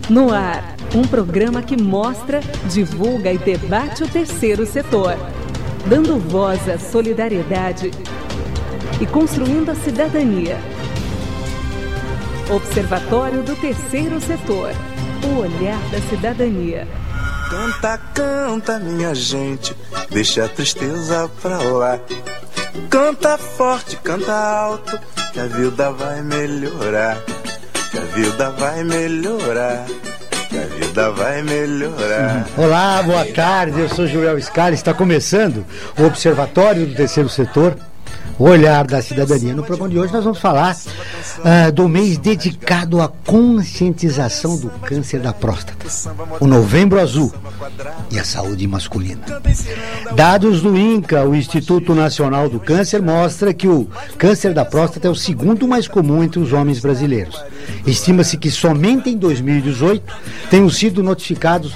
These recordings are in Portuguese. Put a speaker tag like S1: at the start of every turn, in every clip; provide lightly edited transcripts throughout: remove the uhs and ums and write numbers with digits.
S1: No ar, um programa que mostra, divulga e debate o terceiro setor, dando voz à solidariedade e construindo a cidadania. Observatório do Terceiro Setor, o olhar da cidadania.
S2: Canta, canta, minha gente, deixa a tristeza pra lá. Canta forte, canta alto, que a vida vai melhorar. Que a vida vai melhorar. Que a vida vai melhorar.
S3: Olá, boa tarde, eu sou Joel Scali, está começando o Observatório do Terceiro Setor, o olhar da cidadania. No programa de hoje nós vamos falar do mês dedicado à conscientização do câncer da próstata, o Novembro Azul e a saúde masculina. Dados do INCA, o Instituto Nacional do Câncer, mostra que o câncer da próstata é o segundo mais comum entre os homens brasileiros. Estima-se que somente em 2018 tenham sido notificados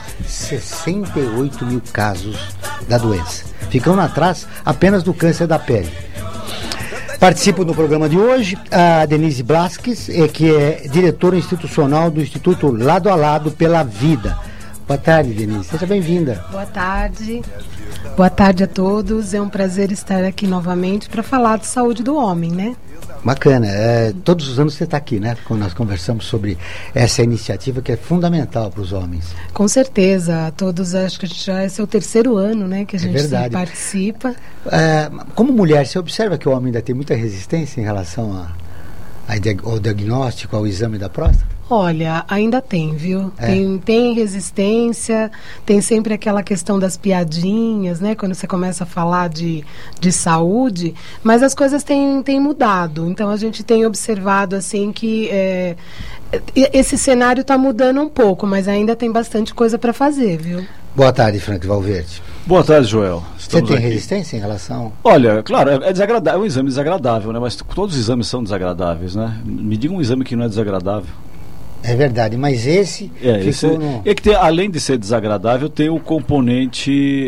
S3: 68 mil casos da doença, ficando atrás apenas do câncer da pele. Participo do programa de hoje a Denise Blasques, que é diretora institucional do Instituto Lado a Lado pela Vida. Boa tarde, Denise. Seja bem-vinda.
S4: Boa tarde. Boa tarde a todos. É um prazer estar aqui novamente para falar de saúde do homem, né?
S3: Bacana. Todos os anos você está aqui, né? Quando nós conversamos sobre essa iniciativa que é fundamental para os homens.
S4: Com certeza. Todos, acho que já esse é o terceiro ano, né, que a gente participa.
S3: Como mulher, você observa que o homem ainda tem muita resistência em relação ao diagnóstico, ao exame da próstata?
S4: Olha, ainda tem, viu? Tem resistência, tem sempre aquela questão das piadinhas, né? Quando você começa a falar de saúde, mas as coisas têm mudado. Então, a gente tem observado, assim, que esse cenário está mudando um pouco, mas ainda tem bastante coisa para fazer, viu?
S3: Boa tarde, Frank Valverde.
S5: Boa tarde, Joel.
S3: Você tem resistência em relação?
S5: Olha, claro, é desagradável, é um exame desagradável, né? Mas todos os exames são desagradáveis, né? Me diga um exame que não é desagradável.
S3: É verdade, mas esse ficou no...
S5: É que tem, além de ser desagradável, tem o componente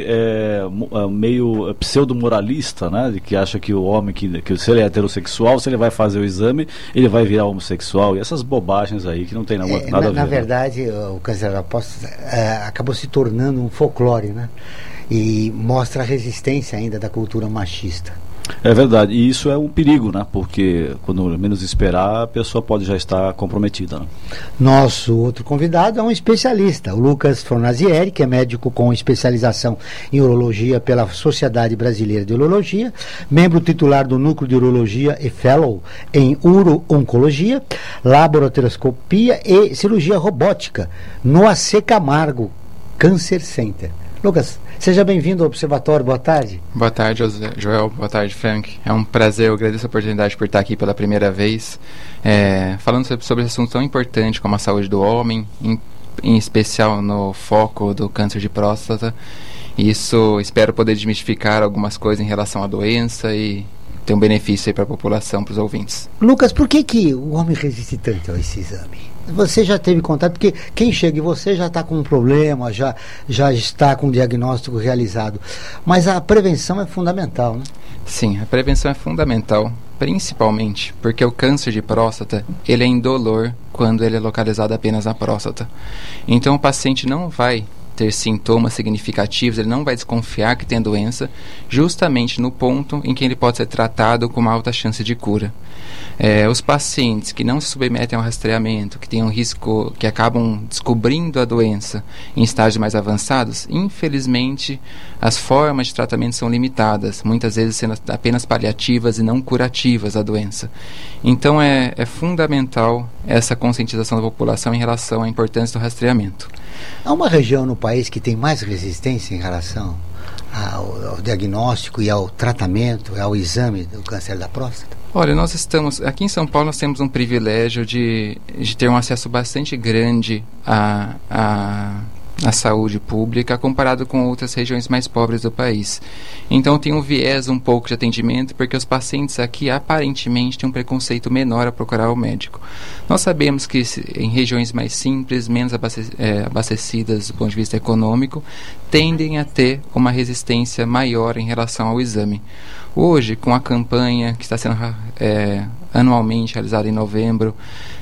S5: meio pseudo-moralista, né? De que acha que o homem, que se ele é heterossexual, se ele vai fazer o exame, ele vai virar homossexual. E essas bobagens aí que não tem nada a ver.
S3: Na verdade, o câncer da próstata acabou se tornando um folclore, né? E mostra a resistência ainda da cultura machista.
S5: É verdade, e isso é um perigo, né? Porque quando menos esperar, a pessoa pode já estar comprometida, né?
S3: Nosso outro convidado é um especialista, o Lucas Fornazieri, que é médico com especialização em urologia pela Sociedade Brasileira de Urologia, membro titular do Núcleo de Urologia e Fellow em Uro-Oncologia, Laboratoroscopia e Cirurgia Robótica no AC Camargo Cancer Center. Lucas, seja bem-vindo ao Observatório, boa tarde.
S6: Boa tarde, Joel, boa tarde, Frank. É um prazer, eu agradeço a oportunidade por estar aqui pela primeira vez, falando sobre esse assunto tão importante como a saúde do homem, em especial no foco do câncer de próstata. Isso, espero poder desmistificar algumas coisas em relação à doença e ter um benefício aí para a população, para os ouvintes.
S3: Lucas, por que o homem resiste tanto a esse exame? Você já teve contato, porque quem chega em você já está com um problema, já está com o diagnóstico realizado. Mas a prevenção é fundamental, né?
S6: Sim, a prevenção é fundamental, principalmente porque o câncer de próstata, ele é indolor quando ele é localizado apenas na próstata. Então o paciente não vai ter sintomas significativos, ele não vai desconfiar que tem a doença, justamente no ponto em que ele pode ser tratado com uma alta chance de cura. Os pacientes que não se submetem ao rastreamento, que têm um risco, que acabam descobrindo a doença em estágios mais avançados, infelizmente as formas de tratamento são limitadas, muitas vezes sendo apenas paliativas e não curativas da doença. Então é fundamental essa conscientização da população em relação à importância do rastreamento.
S3: Há uma região no país que tem mais resistência em relação ao diagnóstico e ao tratamento, ao exame do câncer da próstata?
S6: Olha, nós estamos, aqui em São Paulo nós temos um privilégio de ter um acesso bastante grande à saúde pública comparado com outras regiões mais pobres do país. Então tem um viés um pouco de atendimento, porque os pacientes aqui aparentemente têm um preconceito menor a procurar o médico. Nós sabemos que em regiões mais simples, menos abastecidas do ponto de vista econômico, tendem a ter uma resistência maior em relação ao exame. Hoje, com a campanha que está sendo anualmente realizada em novembro,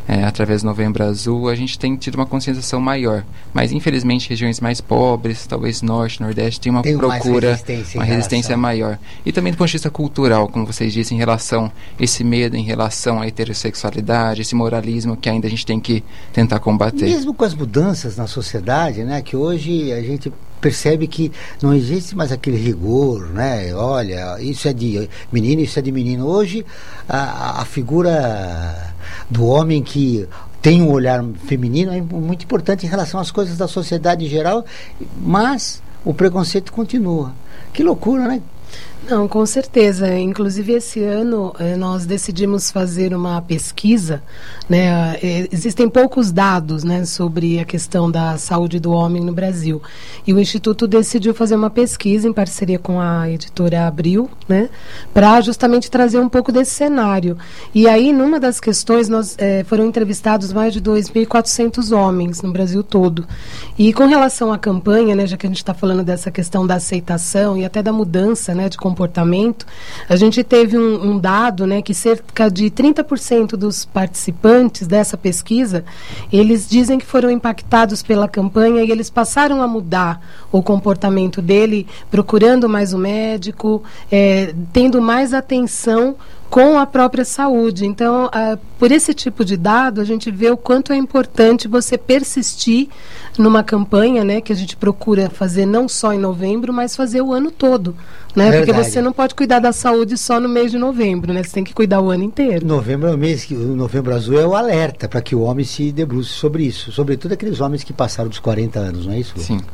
S6: através do Novembro Azul, a gente tem tido uma conscientização maior. Mas, infelizmente, regiões mais pobres, talvez Norte, Nordeste, tem uma procura, uma resistência maior. E também do ponto de vista cultural, como vocês dizem, em relação a esse medo, em relação à heterossexualidade, esse moralismo que ainda a gente tem que tentar combater.
S3: Mesmo com as mudanças na sociedade, né, que hoje a gente percebe que não existe mais aquele rigor, né? Olha, isso é de menino, isso é de menino. Hoje, a figura do homem que tem um olhar feminino é muito importante em relação às coisas da sociedade em geral, mas o preconceito continua. Que loucura, né?
S4: Não, com certeza. Inclusive, esse ano nós decidimos fazer uma pesquisa, né? Existem poucos dados, né, sobre a questão da saúde do homem no Brasil. E o Instituto decidiu fazer uma pesquisa em parceria com a editora Abril, né, para justamente trazer um pouco desse cenário. E aí, numa das questões, foram entrevistados mais de 2.400 homens no Brasil todo. E com relação à campanha, né, já que a gente está falando dessa questão da aceitação e até da mudança, né, de comportamento, a gente teve um dado, né, que cerca de 30% dos participantes dessa pesquisa, eles dizem que foram impactados pela campanha e eles passaram a mudar o comportamento dele, procurando mais o médico, tendo mais atenção com a própria saúde. Então, por esse tipo de dado, a gente vê o quanto é importante você persistir numa campanha, né, que a gente procura fazer não só em novembro, mas fazer o ano todo, né? Porque você não pode cuidar da saúde só no mês de novembro, né? Você tem que cuidar o ano inteiro.
S3: Novembro é o mês que o Novembro Azul é o alerta para que o homem se debruce sobre isso, sobretudo aqueles homens que passaram dos 40 anos, não é isso?
S6: Sim.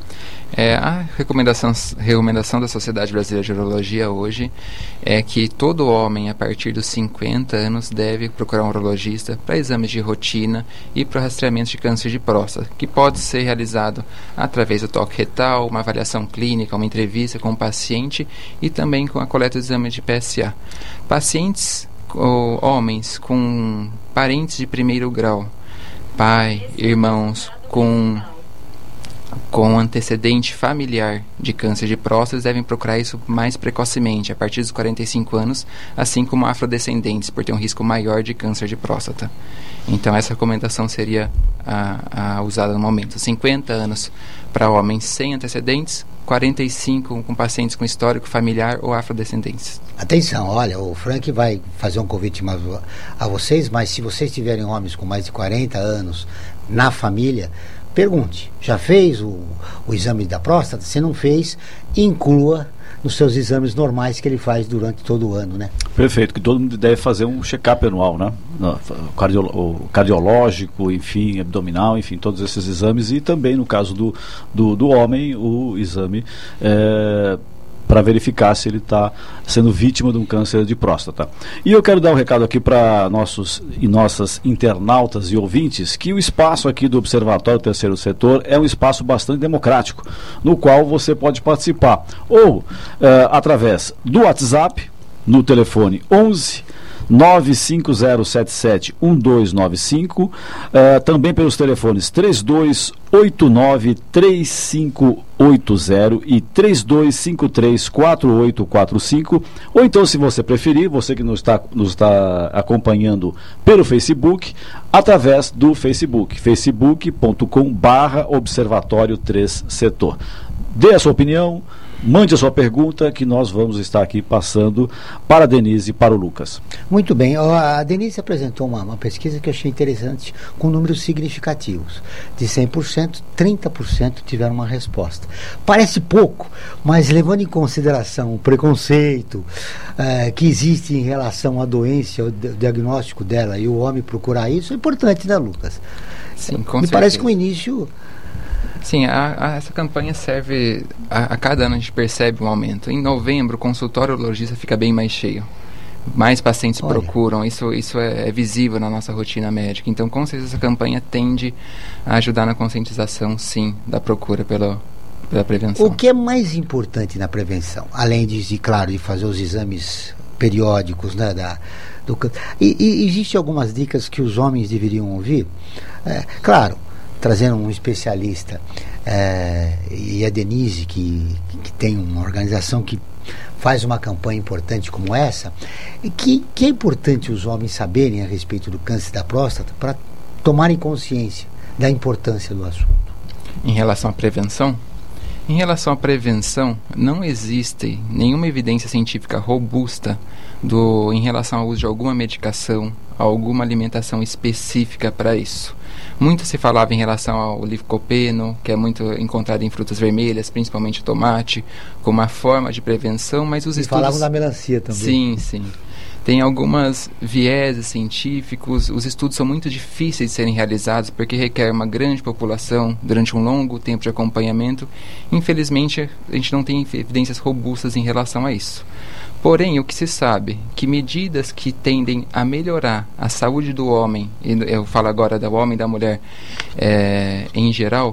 S6: A recomendação da Sociedade Brasileira de Urologia hoje é que todo homem, a partir dos 50 anos, deve procurar um urologista para exames de rotina e para rastreamento de câncer de próstata, que pode ser realizado através do toque retal, uma avaliação clínica, uma entrevista com o paciente e também com a coleta de exame de PSA. Pacientes, homens com parentes de primeiro grau, pai, irmãos, com antecedente familiar de câncer de próstata devem procurar isso mais precocemente, a partir dos 45 anos, assim como afrodescendentes, por ter um risco maior de câncer de próstata. Então, essa recomendação seria a usada no momento. 50 anos para homens sem antecedentes, 45 com pacientes com histórico familiar ou afrodescendentes.
S3: Atenção, olha, o Frank vai fazer um convite a vocês, mas se vocês tiverem homens com mais de 40 anos na família, pergunte, já fez o exame da próstata? Se não fez, inclua nos seus exames normais que ele faz durante todo o ano, né?
S5: Perfeito, que todo mundo deve fazer um check-up anual, né? O cardiológico, enfim, abdominal, enfim, todos esses exames, e também no caso do homem, o exame para verificar se ele está sendo vítima de um câncer de próstata. E eu quero dar um recado aqui para nossos e nossas internautas e ouvintes, que o espaço aqui do Observatório Terceiro Setor é um espaço bastante democrático, no qual você pode participar, ou através do WhatsApp, no telefone 11 950771295, também pelos telefones 3289-3580 e 3253-4845, ou então, se você preferir, você que nos está acompanhando pelo Facebook, através do Facebook, facebook.com/Observatório 3 Setor. Dê a sua opinião, mande a sua pergunta, que nós vamos estar aqui passando para a Denise e para o Lucas.
S3: Muito bem, a Denise apresentou uma pesquisa que eu achei interessante, com números significativos. De 100%, 30% tiveram uma resposta. Parece pouco, mas levando em consideração o preconceito que existe em relação à doença, o diagnóstico dela, e o homem procurar isso, é importante, né, Lucas?
S6: Sim, com
S3: certeza. Me parece que o início...
S6: Sim, essa campanha serve, a cada ano a gente percebe um aumento. Em novembro, o consultório urologista fica bem mais cheio. Mais pacientes procuram, isso é visível na nossa rotina médica. Então, com certeza, essa campanha tende a ajudar na conscientização, sim, da procura pela prevenção.
S3: O que é mais importante na prevenção? Além de claro, de fazer os exames periódicos, né, e existem algumas dicas que os homens deveriam ouvir? Claro, trazendo um especialista, e a Denise, que tem uma organização que faz uma campanha importante como essa, que é importante os homens saberem a respeito do câncer da próstata, para tomarem consciência da importância do assunto?
S6: Em relação à prevenção? Em relação à prevenção, não existe nenhuma evidência científica robusta em relação ao uso de alguma medicação, alguma alimentação específica para isso. Muito se falava em relação ao licopeno, que é muito encontrado em frutas vermelhas, principalmente o tomate, como uma forma de prevenção, mas os estudos...
S3: falavam da melancia também.
S6: Sim, sim. Tem algumas vieses científicos, os estudos são muito difíceis de serem realizados porque requer uma grande população durante um longo tempo de acompanhamento. Infelizmente, a gente não tem evidências robustas em relação a isso. Porém, o que se sabe, que medidas que tendem a melhorar a saúde do homem, e eu falo agora do homem e da mulher em geral,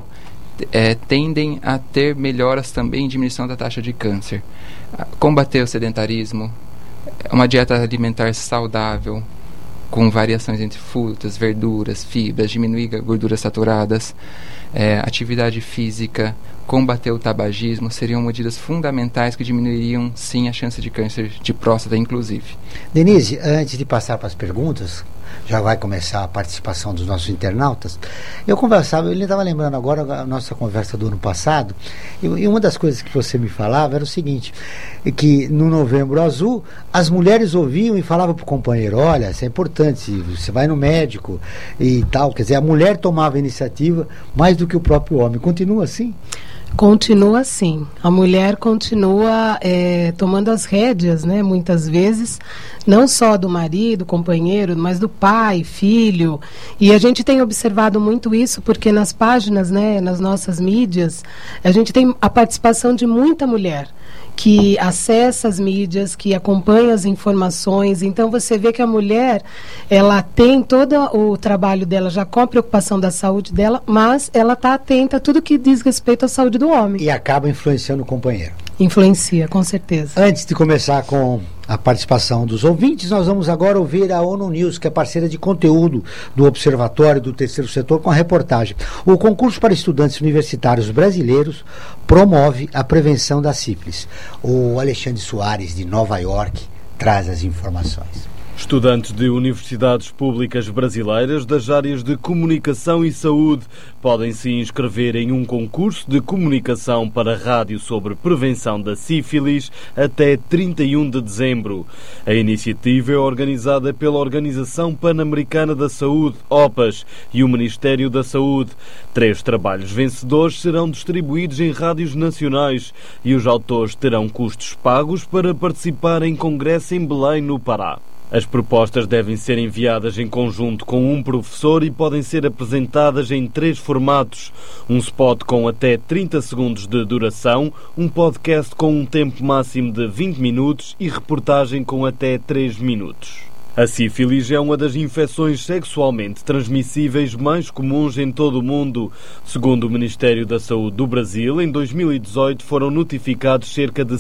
S6: tendem a ter melhoras também em diminuição da taxa de câncer. Combater o sedentarismo, uma dieta alimentar saudável, com variações entre frutas, verduras, fibras, diminuir gorduras saturadas, atividade física, combater o tabagismo, seriam medidas fundamentais que diminuiriam, sim, a chance de câncer de próstata, inclusive.
S3: Denise, antes de passar para as perguntas, já vai começar a participação dos nossos internautas, eu estava lembrando agora a nossa conversa do ano passado, e uma das coisas que você me falava era o seguinte, que no Novembro Azul, as mulheres ouviam e falavam para o companheiro, olha, isso é importante, você vai no médico e tal, quer dizer, a mulher tomava a iniciativa mais do que o próprio homem. Continua assim?
S4: Continua assim. A mulher continua tomando as rédeas, né, muitas vezes, não só do marido, companheiro, mas do pai, filho. E a gente tem observado muito isso porque nas páginas, né, nas nossas mídias, a gente tem a participação de muita mulher que acessa as mídias, que acompanha as informações. Então você vê que a mulher, ela tem todo o trabalho dela já com a preocupação da saúde dela, mas ela está atenta a tudo que diz respeito à saúde do homem.
S3: E acaba influenciando o companheiro.
S4: Influencia, com certeza.
S3: Antes de começar com a participação dos ouvintes, nós vamos agora ouvir a ONU News, que é parceira de conteúdo do Observatório do Terceiro Setor, com a reportagem. O concurso para estudantes universitários brasileiros promove a prevenção da sífilis. O Alexandre Soares, de Nova York, traz as informações.
S7: Estudantes de universidades públicas brasileiras das áreas de comunicação e saúde podem se inscrever em um concurso de comunicação para rádio sobre prevenção da sífilis até 31 de dezembro. A iniciativa é organizada pela Organização Pan-Americana da Saúde, OPAS, e o Ministério da Saúde. 3 trabalhos vencedores serão distribuídos em rádios nacionais e os autores terão custos pagos para participar em congresso em Belém, no Pará. As propostas devem ser enviadas em conjunto com um professor e podem ser apresentadas em 3 formatos. Um spot com até 30 segundos de duração, um podcast com um tempo máximo de 20 minutos e reportagem com até 3 minutos. A sífilis é uma das infecções sexualmente transmissíveis mais comuns em todo o mundo. Segundo o Ministério da Saúde do Brasil, em 2018 foram notificados cerca de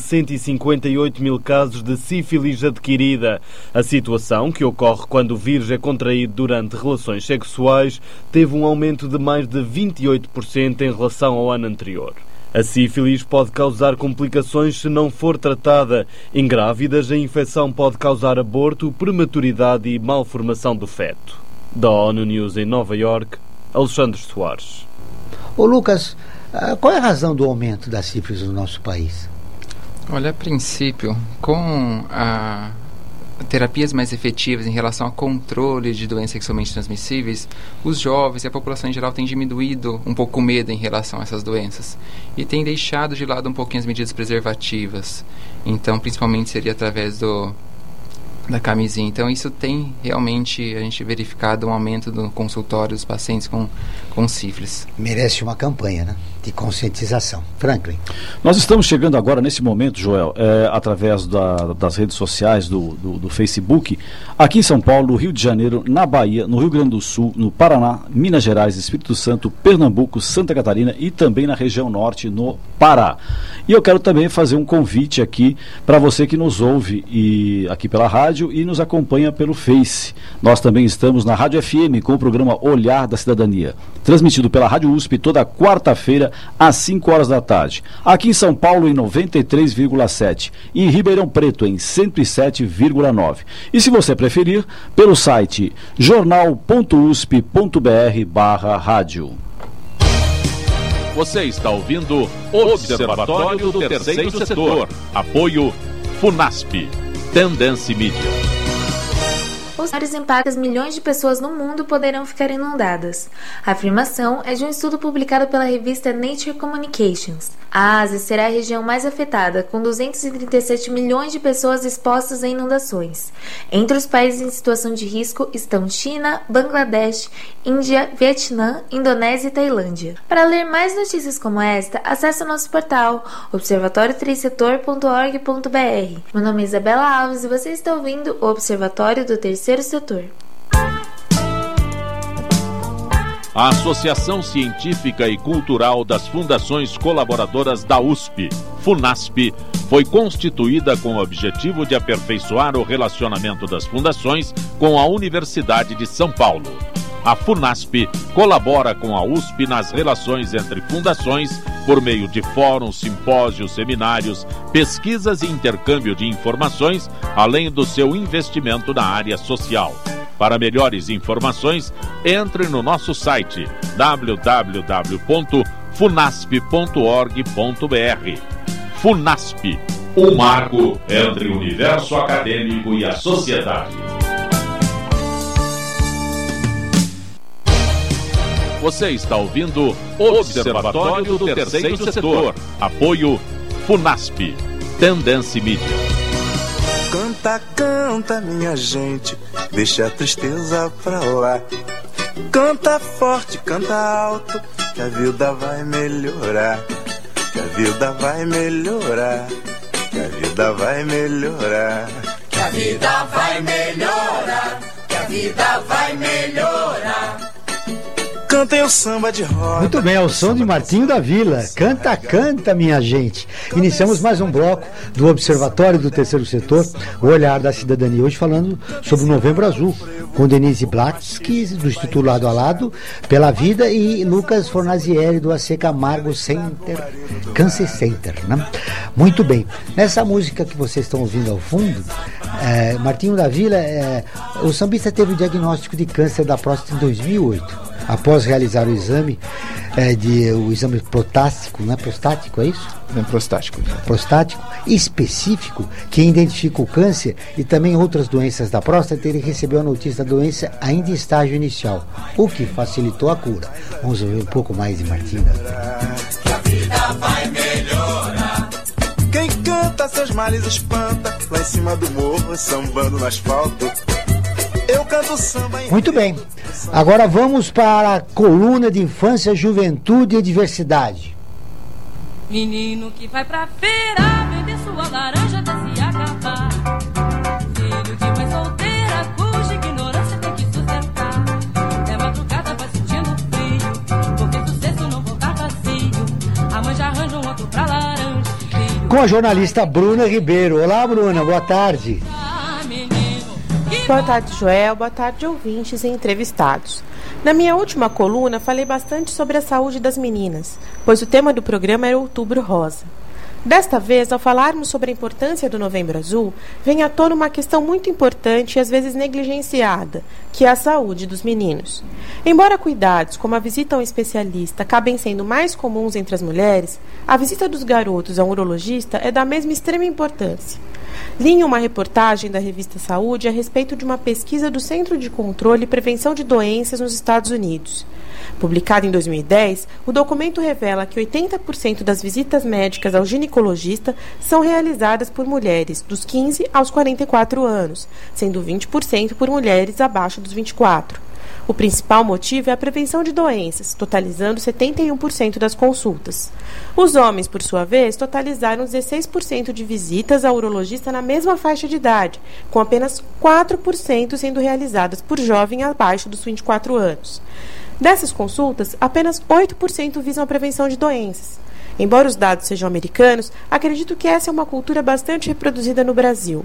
S7: 158 mil casos de sífilis adquirida. A situação, que ocorre quando o vírus é contraído durante relações sexuais, teve um aumento de mais de 28% em relação ao ano anterior. A sífilis pode causar complicações se não for tratada. Em grávidas, a infecção pode causar aborto, prematuridade e malformação do feto. Da ONU News em Nova York, Alexandre Soares.
S3: Ô Lucas, qual é a razão do aumento da sífilis no nosso país?
S6: Olha, a princípio, com terapias mais efetivas em relação ao controle de doenças sexualmente transmissíveis, os jovens e a população em geral têm diminuído um pouco o medo em relação a essas doenças e têm deixado de lado um pouquinho as medidas preservativas. Então, principalmente seria através da camisinha. Então, isso tem realmente, a gente verificado um aumento do consultório dos pacientes com sífilis.
S3: Merece uma campanha, né, de conscientização. Franklin.
S5: Nós estamos chegando agora, nesse momento, Joel, através das redes sociais, do Facebook, aqui em São Paulo, no Rio de Janeiro, na Bahia, no Rio Grande do Sul, no Paraná, Minas Gerais, Espírito Santo, Pernambuco, Santa Catarina e também na região norte, no Pará. E eu quero também fazer um convite aqui para você que nos ouve aqui pela rádio e nos acompanha pelo Face. Nós também estamos na Rádio FM com o programa Olhar da Cidadania, transmitido pela Rádio USP toda quarta-feira Brasília, às 5 horas da tarde. Aqui em São Paulo, em 93,7. E em Ribeirão Preto, em 107,9. E se você preferir, pelo site jornal.usp.br/rádio.
S8: Você está ouvindo Observatório do Terceiro Setor. Apoio FUNASP. Tendência Mídia.
S9: Os mares impactos milhões de pessoas no mundo poderão ficar inundadas. A afirmação é de um estudo publicado pela revista Nature Communications. A Ásia será a região mais afetada, com 237 milhões de pessoas expostas a inundações. Entre os países em situação de risco estão China, Bangladesh, Índia, Vietnã, Indonésia e Tailândia. Para ler mais notícias como esta, acesse o nosso portal observatorioterceirsetor.org.br. Meu nome é Isabela Alves e você está ouvindo o Observatório do Terceiro Setor.
S8: A Associação Científica e Cultural das Fundações Colaboradoras da USP, FUNASP, foi constituída com o objetivo de aperfeiçoar o relacionamento das fundações com a Universidade de São Paulo. A FUNASP colabora com a USP nas relações entre fundações por meio de fóruns, simpósios, seminários, pesquisas e intercâmbio de informações, além do seu investimento na área social. Para melhores informações, entre no nosso site www.funasp.org.br. FUNASP, um marco entre o universo acadêmico e a sociedade. Você está ouvindo Observatório do Terceiro Setor. Apoio FUNASP. Tendência Mídia.
S2: Canta, canta, minha gente, deixa a tristeza pra lá. Canta forte, canta alto, que a vida vai melhorar. Que a vida vai melhorar. Que a vida vai melhorar.
S10: Que a vida vai melhorar. Que a vida vai melhorar.
S2: Cantem o samba de roda.
S3: Muito bem, é o som de Martinho da Vila. Canta, canta, minha gente. Iniciamos mais um bloco do Observatório do Terceiro Setor, o Olhar da Cidadania. Hoje falando sobre o Novembro Azul, com Denise Blatsky, do Instituto Lado a Lado pela Vida, e Lucas Fornazieri, do AC Camargo Center, Cancer Center, né? Muito bem. Nessa música que vocês estão ouvindo ao fundo, Martinho da Vila, o sambista teve o diagnóstico de câncer da próstata em 2008. Após realizar o exame, o exame prostático, não é prostático, é isso?
S6: É prostático.
S3: Prostático específico, que identifica o câncer e também outras doenças da próstata, ele recebeu a notícia da doença ainda em estágio inicial, o que facilitou a cura. Vamos ouvir um pouco mais de Martinho da Vila.
S10: Que a vida vai melhorar.
S2: Quem canta seus males espanta, lá em cima do morro, sambando no asfalto. Eu canto samba em...
S3: Muito bem, agora vamos para a coluna de Infância, Juventude e Diversidade.
S11: Menino que vai pra feira vender sua laranja até se acabar. Filho de mãe solteira cuja ignorância tem que sustentar. É madrugada vai sentindo frio, porque sucesso não voltar vazio. A mãe já arranja um outro pra laranja.
S3: Com a jornalista Bruna Ribeiro. Olá, Bruna, boa tarde.
S12: Boa tarde, Joel. Boa tarde, ouvintes e entrevistados. Na minha última coluna, falei bastante sobre a saúde das meninas, pois o tema do programa era Outubro Rosa. Desta vez, ao falarmos sobre a importância do Novembro Azul, vem à tona uma questão muito importante e às vezes negligenciada, que é a saúde dos meninos. Embora cuidados, como a visita a um especialista, acabem sendo mais comuns entre as mulheres, a visita dos garotos a um urologista é da mesma extrema importância. Li em uma reportagem da revista Saúde a respeito de uma pesquisa do Centro de Controle e Prevenção de Doenças nos Estados Unidos. Publicado em 2010, o documento revela que 80% das visitas médicas ao ginecologista são realizadas por mulheres dos 15 aos 44 anos, sendo 20% por mulheres abaixo dos 24. O principal motivo é a prevenção de doenças, totalizando 71% das consultas. Os homens, por sua vez, totalizaram 16% de visitas ao urologista na mesma faixa de idade, com apenas 4% sendo realizadas por jovem abaixo dos 24 anos. Dessas consultas, apenas 8% visam a prevenção de doenças. Embora os dados sejam americanos, acredito que essa é uma cultura bastante reproduzida no Brasil.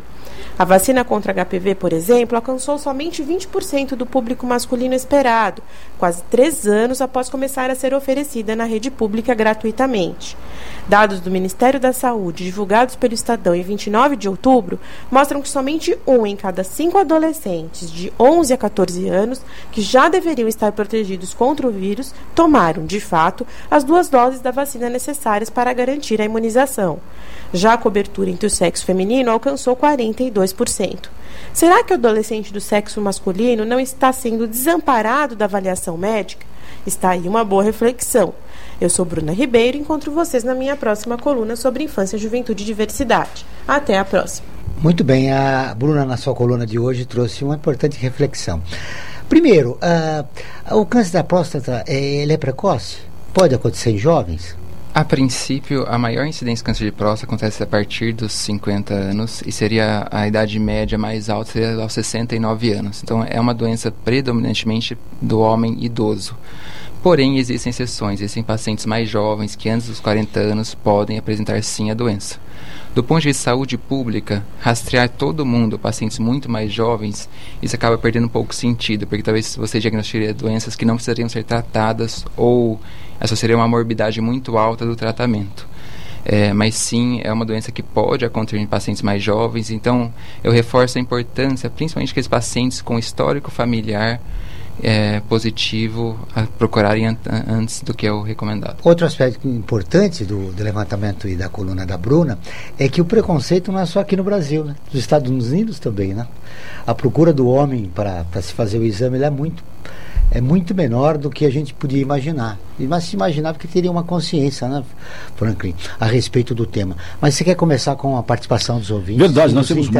S12: A vacina contra HPV, por exemplo, alcançou somente 20% do público masculino esperado, quase 3 anos após começar a ser oferecida na rede pública gratuitamente. Dados do Ministério da Saúde, divulgados pelo Estadão em 29 de outubro, mostram que somente 1 em cada 5 adolescentes de 11 a 14 anos, que já deveriam estar protegidos contra o vírus, tomaram, de fato, as 2 doses da vacina necessárias para garantir a imunização. Já a cobertura entre o sexo feminino alcançou 42%. Será que o adolescente do sexo masculino não está sendo desamparado da avaliação médica? Está aí uma boa reflexão. Eu sou Bruna Ribeiro e encontro vocês na minha próxima coluna sobre infância, juventude e diversidade. Até a próxima.
S3: Muito bem, a Bruna, na sua coluna de hoje, trouxe uma importante reflexão. Primeiro, o câncer da próstata, ele é precoce? Pode acontecer em jovens?
S6: A princípio, a maior incidência de câncer de próstata acontece a partir dos 50 anos e seria a idade média mais alta, seria aos 69 anos. Então, é uma doença predominantemente do homem idoso. Porém, existem exceções, existem pacientes mais jovens que antes dos 40 anos podem apresentar sim a doença. Do ponto de vista de saúde pública, rastrear todo mundo, pacientes muito mais jovens, isso acaba perdendo um pouco sentido, porque talvez você diagnosticaria doenças que não precisariam ser tratadas ou essa seria uma morbidade muito alta do tratamento. Mas sim, é uma doença que pode acontecer em pacientes mais jovens, então eu reforço a importância, principalmente aqueles pacientes com histórico familiar positivo, a procurarem antes do que é o recomendado.
S3: Outro aspecto importante do levantamento e da coluna da Bruna é que o preconceito não é só aqui no Brasil, né? Nos Estados Unidos também, né? A procura do homem para se fazer o exame ele é muito menor do que a gente podia imaginar. Mas se imaginava que teria uma consciência, né, Franklin, a respeito do tema. Mas você quer começar com a participação dos ouvintes?
S5: Verdade, nós temos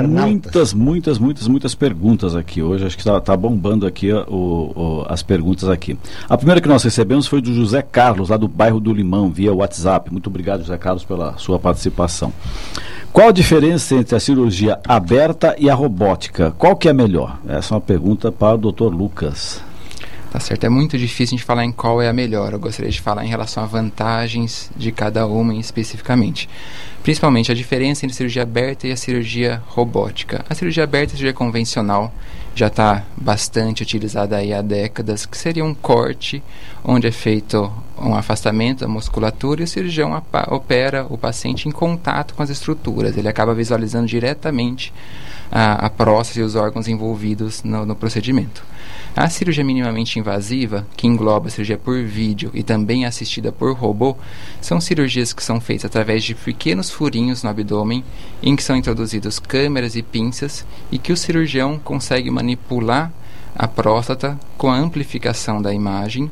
S5: muitas perguntas aqui hoje. Acho que está bombando aqui as perguntas aqui. A primeira que nós recebemos foi do José Carlos, lá do bairro do Limão, via WhatsApp. Muito obrigado, José Carlos, pela sua participação. Qual a diferença entre a cirurgia aberta e a robótica? Qual que é melhor? Essa é uma pergunta para o Dr. Lucas.
S6: Tá certo, é muito difícil de falar em qual é a melhor. Eu gostaria de falar em relação a vantagens de cada uma especificamente. Principalmente a diferença entre a cirurgia aberta e a cirurgia robótica. A cirurgia aberta é a cirurgia convencional, já está bastante utilizada aí há décadas, que seria um corte onde é feito um afastamento da musculatura e o cirurgião opera o paciente em contato com as estruturas. Ele acaba visualizando diretamente a próstata e os órgãos envolvidos no procedimento. A cirurgia minimamente invasiva, que engloba a cirurgia por vídeo e também assistida por robô, são cirurgias que são feitas através de pequenos furinhos no abdômen, em que são introduzidos câmeras e pinças e que o cirurgião consegue manipular a próstata com a amplificação da imagem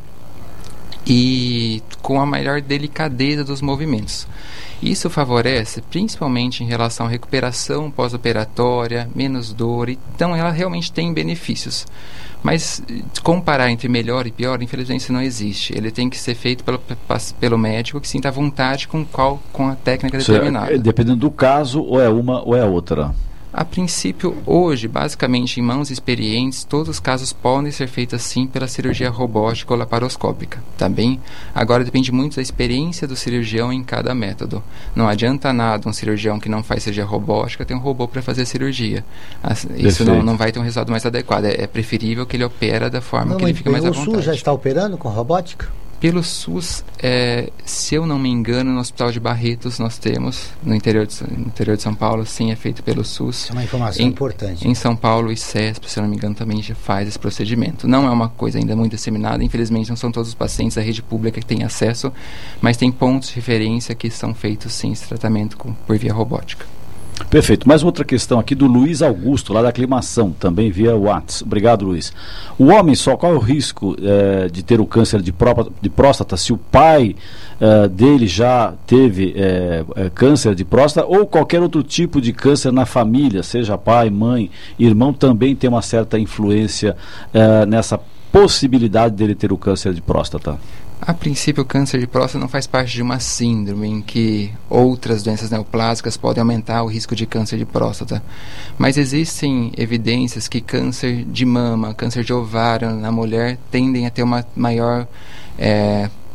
S6: e com a maior delicadeza dos movimentos. Isso favorece principalmente em relação à recuperação pós-operatória, menos dor, então ela realmente tem benefícios. Mas comparar entre melhor e pior, infelizmente isso não existe. Ele tem que ser feito pelo médico que sinta à vontade com a técnica determinada.
S5: Dependendo do caso, ou é uma ou é outra.
S6: A princípio, hoje, basicamente em mãos experientes, todos os casos podem ser feitos sim pela cirurgia robótica ou laparoscópica, tá bem? Agora depende muito da experiência do cirurgião em cada método. Não adianta nada um cirurgião que não faz cirurgia robótica ter um robô para fazer a cirurgia. Isso não vai ter um resultado mais adequado. É preferível que ele opera da forma que ele fica mais à vontade.
S3: O SUS já está operando com robótica?
S6: Pelo SUS, se eu não me engano, no Hospital de Barretos nós temos, no interior de São Paulo, sim, é feito pelo SUS.
S3: É uma informação importante.
S6: Em São Paulo, o ICESP, se eu não me engano, também já faz esse procedimento. Não é uma coisa ainda muito disseminada, infelizmente não são todos os pacientes da rede pública que têm acesso, mas tem pontos de referência que são feitos, sim, esse tratamento por via robótica.
S5: Perfeito. Mais outra questão aqui do Luiz Augusto, lá da Aclimação, também via WhatsApp. Obrigado, Luiz. O homem só, qual é o risco de ter o câncer de próstata se o pai dele já teve câncer de próstata ou qualquer outro tipo de câncer na família, seja pai, mãe, irmão, também tem uma certa influência nessa possibilidade dele ter o câncer de próstata?
S6: A princípio, o câncer de próstata não faz parte de uma síndrome em que outras doenças neoplásicas podem aumentar o risco de câncer de próstata. Mas existem evidências que câncer de mama, câncer de ovário na mulher tendem a ter uma maior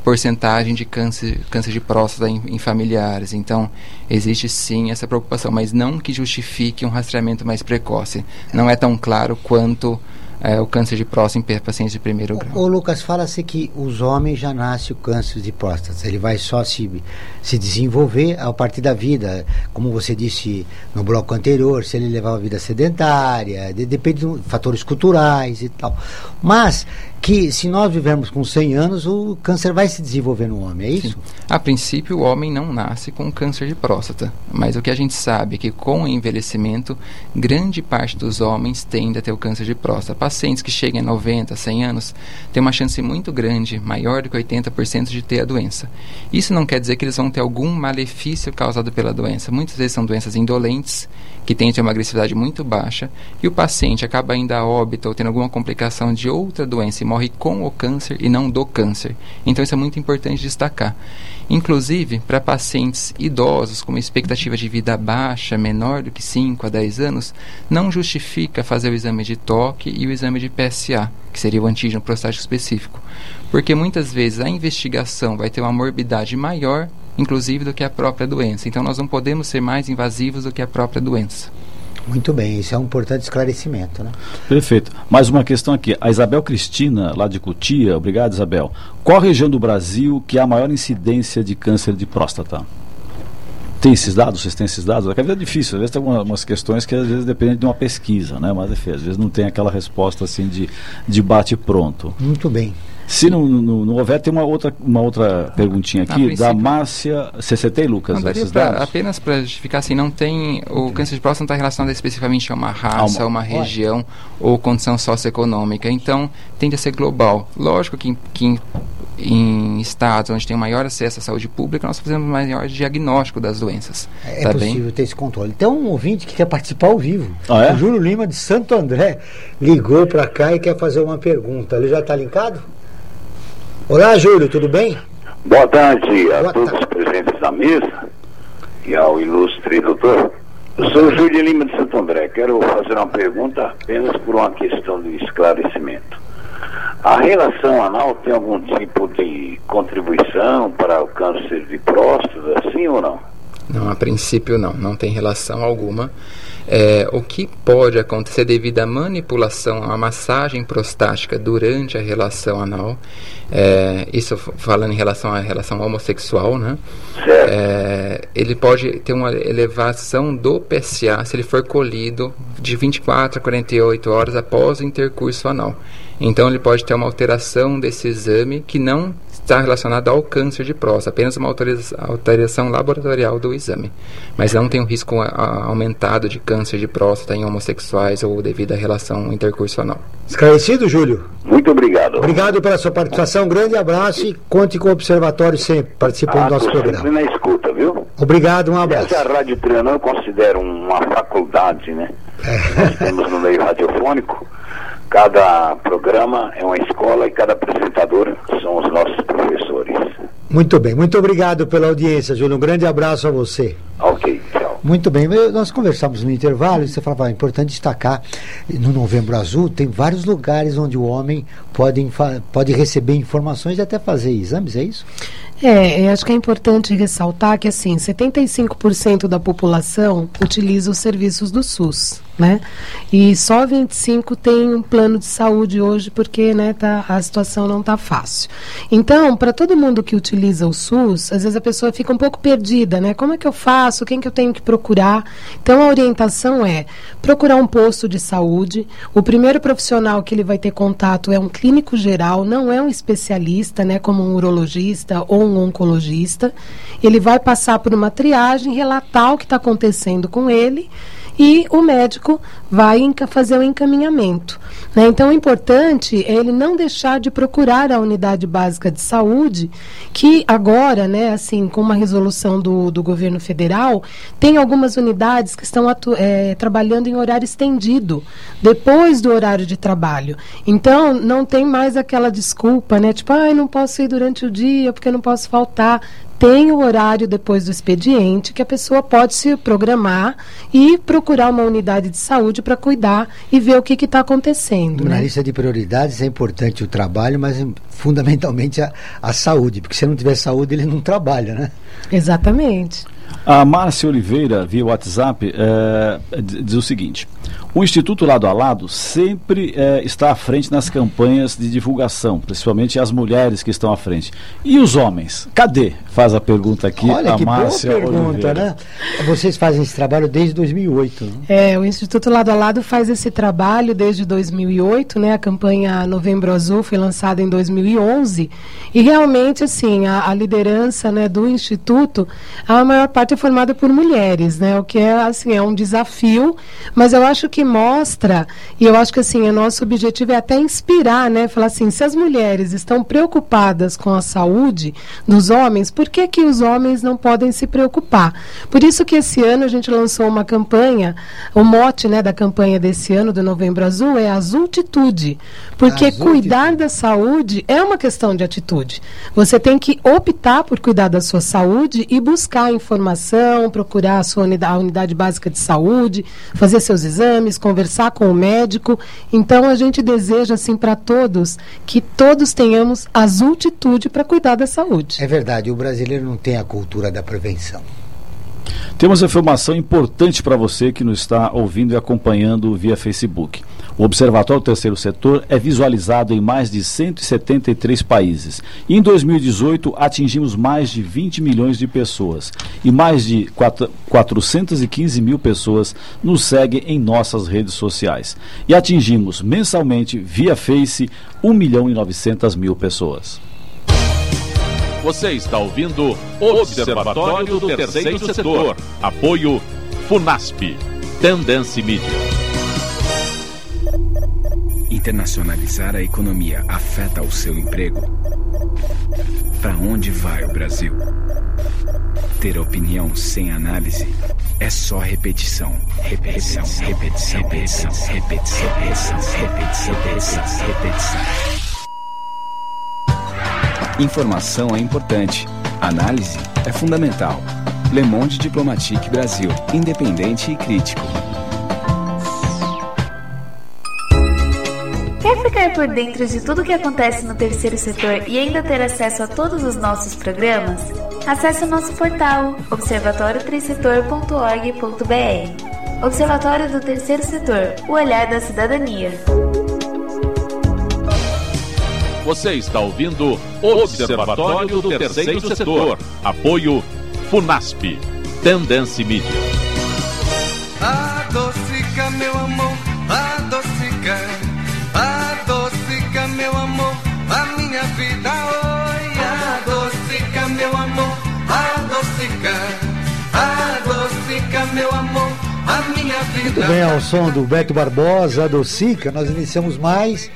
S6: porcentagem de câncer de próstata em familiares. Então, existe sim essa preocupação, mas não que justifique um rastreamento mais precoce. Não é tão claro quanto o câncer de próstata em pacientes de primeiro grau.
S3: Ô Lucas, fala-se que os homens já nascem o câncer de próstata. Ele vai só se desenvolver a partir da vida. Como você disse no bloco anterior, se ele levar uma vida sedentária, depende de fatores culturais e tal. Mas que se nós vivermos com 100 anos, o câncer vai se desenvolver no homem, é isso?
S6: Sim. A princípio, o homem não nasce com câncer de próstata, mas o que a gente sabe é que com o envelhecimento, grande parte dos homens tende a ter o câncer de próstata. Pacientes que chegam a 90, 100 anos, têm uma chance muito grande, maior do que 80% de ter a doença. Isso não quer dizer que eles vão ter algum malefício causado pela doença. Muitas vezes são doenças indolentes, que têm uma agressividade muito baixa, e o paciente acaba indo a óbito ou tendo alguma complicação de outra doença e morre com o câncer e não do câncer. Então isso é muito importante destacar. Inclusive, para pacientes idosos com uma expectativa de vida baixa, menor do que 5 a 10 anos, não justifica fazer o exame de toque e o exame de PSA, que seria o antígeno prostático específico, porque muitas vezes a investigação vai ter uma morbidade maior, inclusive, do que a própria doença. Então nós não podemos ser mais invasivos do que a própria doença.
S3: Muito bem, isso é um importante esclarecimento, né?
S5: Perfeito. Mais uma questão aqui. A Isabel Cristina, lá de Cotia, obrigado, Isabel. Qual a região do Brasil que há a maior incidência de câncer de próstata? Tem esses dados? Vocês têm esses dados? É difícil, às vezes tem algumas questões que às vezes dependem de uma pesquisa, né? Mas enfim, às vezes não tem aquela resposta assim de bate pronto.
S3: Muito bem.
S5: Se não houver, tem uma outra perguntinha aqui, da Márcia. Você tem, Lucas?
S6: Apenas para justificar, assim, não tem. O câncer de próstata não está relacionado especificamente a uma raça, a uma região ou condição socioeconômica. Então, tende a ser global. Lógico que em estados onde tem um maior acesso à saúde pública, nós fazemos maior diagnóstico das doenças.
S3: É possível ter esse controle. Tem um ouvinte que quer participar ao vivo.
S5: Ah, é?
S3: O Júlio Lima, de Santo André, ligou para cá e quer fazer uma pergunta. Ele já está linkado? Olá, Júlio, tudo bem?
S13: Boa tarde a todos os presentes da mesa e ao ilustre doutor. Eu sou o Júlio Lima de Santo André. Quero fazer uma pergunta apenas por uma questão de esclarecimento. A relação anal tem algum tipo de contribuição para o câncer de próstata, sim ou não?
S6: Não, a princípio não tem relação alguma. O que pode acontecer devido à manipulação, à massagem prostática durante a relação anal, isso falando em relação à relação homossexual, né? Ele pode ter uma elevação do PSA se ele for colhido de 24 a 48 horas após o intercurso anal. Então ele pode ter uma alteração desse exame que não está relacionada ao câncer de próstata, apenas uma alteração laboratorial do exame, mas não tem um risco aumentado de câncer de próstata em homossexuais ou devido à relação intercurso-anal.
S3: Esclarecido, Júlio?
S13: Muito obrigado.
S3: Obrigado pela sua participação, um grande abraço e conte com o Observatório sempre participando do nosso programa.
S13: Sempre na escuta, viu?
S3: Obrigado, um abraço.
S13: Essa Rádio Trianon eu considero uma faculdade, né? Nós temos no meio radiofônico. Cada programa é uma escola e cada apresentador são os nossos professores.
S3: Muito bem, muito obrigado pela audiência, Júlio. Um grande abraço a você.
S13: Ok, tchau.
S3: Muito bem, nós conversamos no intervalo e você falava, é importante destacar, no Novembro Azul tem vários lugares onde o homem pode receber informações e até fazer exames, é isso?
S4: Acho que é importante ressaltar que, assim, 75% da população utiliza os serviços do SUS, né? E só 25% tem um plano de saúde hoje porque, né, a situação não está fácil. Então, para todo mundo que utiliza o SUS, às vezes a pessoa fica um pouco perdida, né? Como é que eu faço? Quem que eu tenho que procurar? Então, a orientação é procurar um posto de saúde. O primeiro profissional que ele vai ter contato é um clínico geral, não é um especialista, né, como um urologista ou um oncologista. Ele vai passar por uma triagem, relatar o que está acontecendo com ele e o médico vai fazer o encaminhamento, né? Então, o importante é ele não deixar de procurar a unidade básica de saúde, que agora, né, assim, com uma resolução do governo federal, tem algumas unidades que estão trabalhando em horário estendido, depois do horário de trabalho. Então, não tem mais aquela desculpa, né, tipo, não posso ir durante o dia porque não posso faltar. tem o horário depois do expediente que a pessoa pode se programar e procurar uma unidade de saúde para cuidar e ver o que está acontecendo.
S3: Na
S4: né?
S3: lista de prioridades é importante o trabalho, mas fundamentalmente a saúde, porque se não tiver saúde ele não trabalha, né?
S4: Exatamente.
S5: A Márcia Oliveira, via WhatsApp, diz o seguinte: o Instituto Lado a Lado sempre está à frente nas campanhas de divulgação, principalmente as mulheres que estão à frente. E os homens? Cadê? Faz a pergunta aqui.
S3: Olha,
S5: a
S3: que
S5: Márcia
S3: boa pergunta,
S5: Oliveira.
S3: né? Vocês fazem esse trabalho desde 2008, né?
S4: O Instituto Lado a Lado faz esse trabalho desde 2008, né? A campanha Novembro Azul foi lançada em 2011 e realmente, assim, a liderança, né, do Instituto, a maior parte é formada por mulheres, né? O que é, assim, é um desafio, mas eu acho que mostra, e eu acho que, assim, o nosso objetivo é até inspirar, né? Falar assim, se as mulheres estão preocupadas com a saúde dos homens, por que que os homens não podem se preocupar? Por isso que esse ano a gente lançou uma campanha, o mote, né, da campanha desse ano, do Novembro Azul, é Azultitude, porque cuidar da saúde é uma questão de atitude. Você tem que optar por cuidar da sua saúde e buscar informação, procurar a unidade básica de saúde, fazer seus exames, conversar com o médico. Então a gente deseja, assim, para todos, que todos tenhamos azultitude para cuidar da saúde.
S3: É verdade, o brasileiro não tem a cultura da prevenção.
S5: Temos uma informação importante para você que nos está ouvindo e acompanhando via Facebook. O Observatório do Terceiro Setor é visualizado em mais de 173 países. E em 2018 atingimos mais de 20 milhões de pessoas. E mais de 415 mil pessoas nos seguem em nossas redes sociais. E atingimos mensalmente, via Face, 1.900.000 pessoas.
S8: Você está ouvindo Observatório do Terceiro Setor. Apoio Funasp. Tendência Mídia.
S14: Internacionalizar a economia afeta o seu emprego? Para onde vai o Brasil? Ter opinião sem análise é só repetição. Repetição, repetição, repetição, repetição, repetição, repetição, repetição, repetição. Informação é importante. Análise é fundamental. Le Monde Diplomatique Brasil. Independente e crítico.
S9: Quer ficar por dentro de tudo o que acontece no terceiro setor e ainda ter acesso a todos os nossos programas? Acesse o nosso portal observatoriotercesetor.org.br. Observatório do Terceiro Setor, o olhar da cidadania.
S8: Você está ouvindo Observatório do Terceiro Setor. Apoio Funasp. Tendência Mídia.
S10: Adocica, meu amor, adocica. Adocica, meu amor, a minha vida. Oi, adocica, meu amor, adocica. Adocica, meu amor, a minha vida.
S3: Muito bem, ao som do Beto Barbosa, Adocica, nós iniciamos mais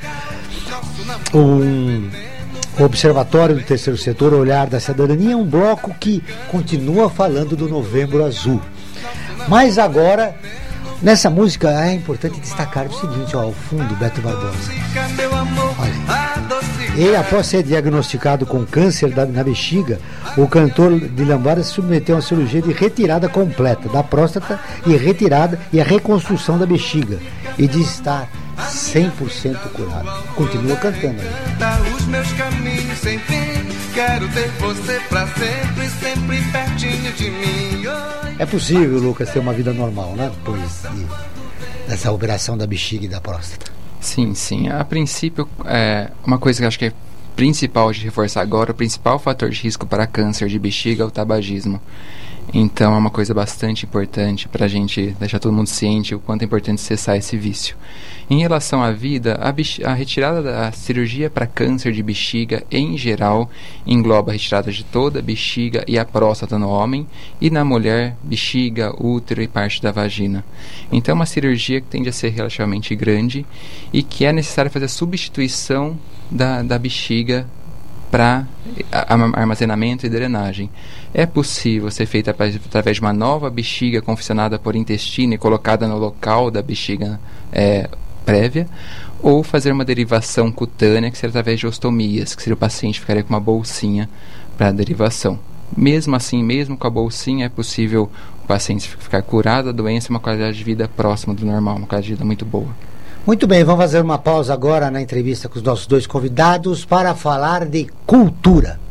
S3: um Observatório do Terceiro Setor, Olhar da Cidadania, um bloco que continua falando do Novembro Azul. Mas agora, nessa música, é importante destacar o seguinte, ó, ao fundo, Beto Barbosa. Olha, ele, após ser diagnosticado com câncer na bexiga, o cantor de lambada se submeteu a uma cirurgia de retirada completa da próstata e a reconstrução da bexiga, e diz estar 100% curado. Continua cantando aí.
S10: Os meus caminhos sem fim, quero ter você pra sempre, sempre pertinho de mim.
S3: É possível, Lucas, ter uma vida normal, né? Depois dessa operação da bexiga e da próstata.
S6: Sim, sim. A princípio, uma coisa que eu acho que é principal de reforçar agora, o principal fator de risco para câncer de bexiga é o tabagismo. Então é uma coisa bastante importante para a gente deixar todo mundo ciente o quanto é importante cessar esse vício. Em relação à vida, a retirada da cirurgia para câncer de bexiga, em geral, engloba a retirada de toda a bexiga e a próstata no homem, e na mulher, bexiga, útero e parte da vagina. Então é uma cirurgia que tende a ser relativamente grande e que é necessário fazer a substituição da bexiga para armazenamento e drenagem. É possível ser feita através de uma nova bexiga confeccionada por intestino e colocada no local da bexiga prévia, ou fazer uma derivação cutânea, que seria através de ostomias, que seria o paciente ficaria com uma bolsinha para a derivação. Mesmo assim, mesmo com a bolsinha, é possível o paciente ficar curado da doença e uma qualidade de vida próxima do normal, uma qualidade de vida muito boa.
S3: Muito bem, vamos fazer uma pausa agora na entrevista com os nossos dois convidados para falar de cultura.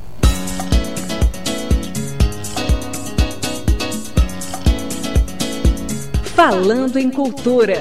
S1: Falando em cultura.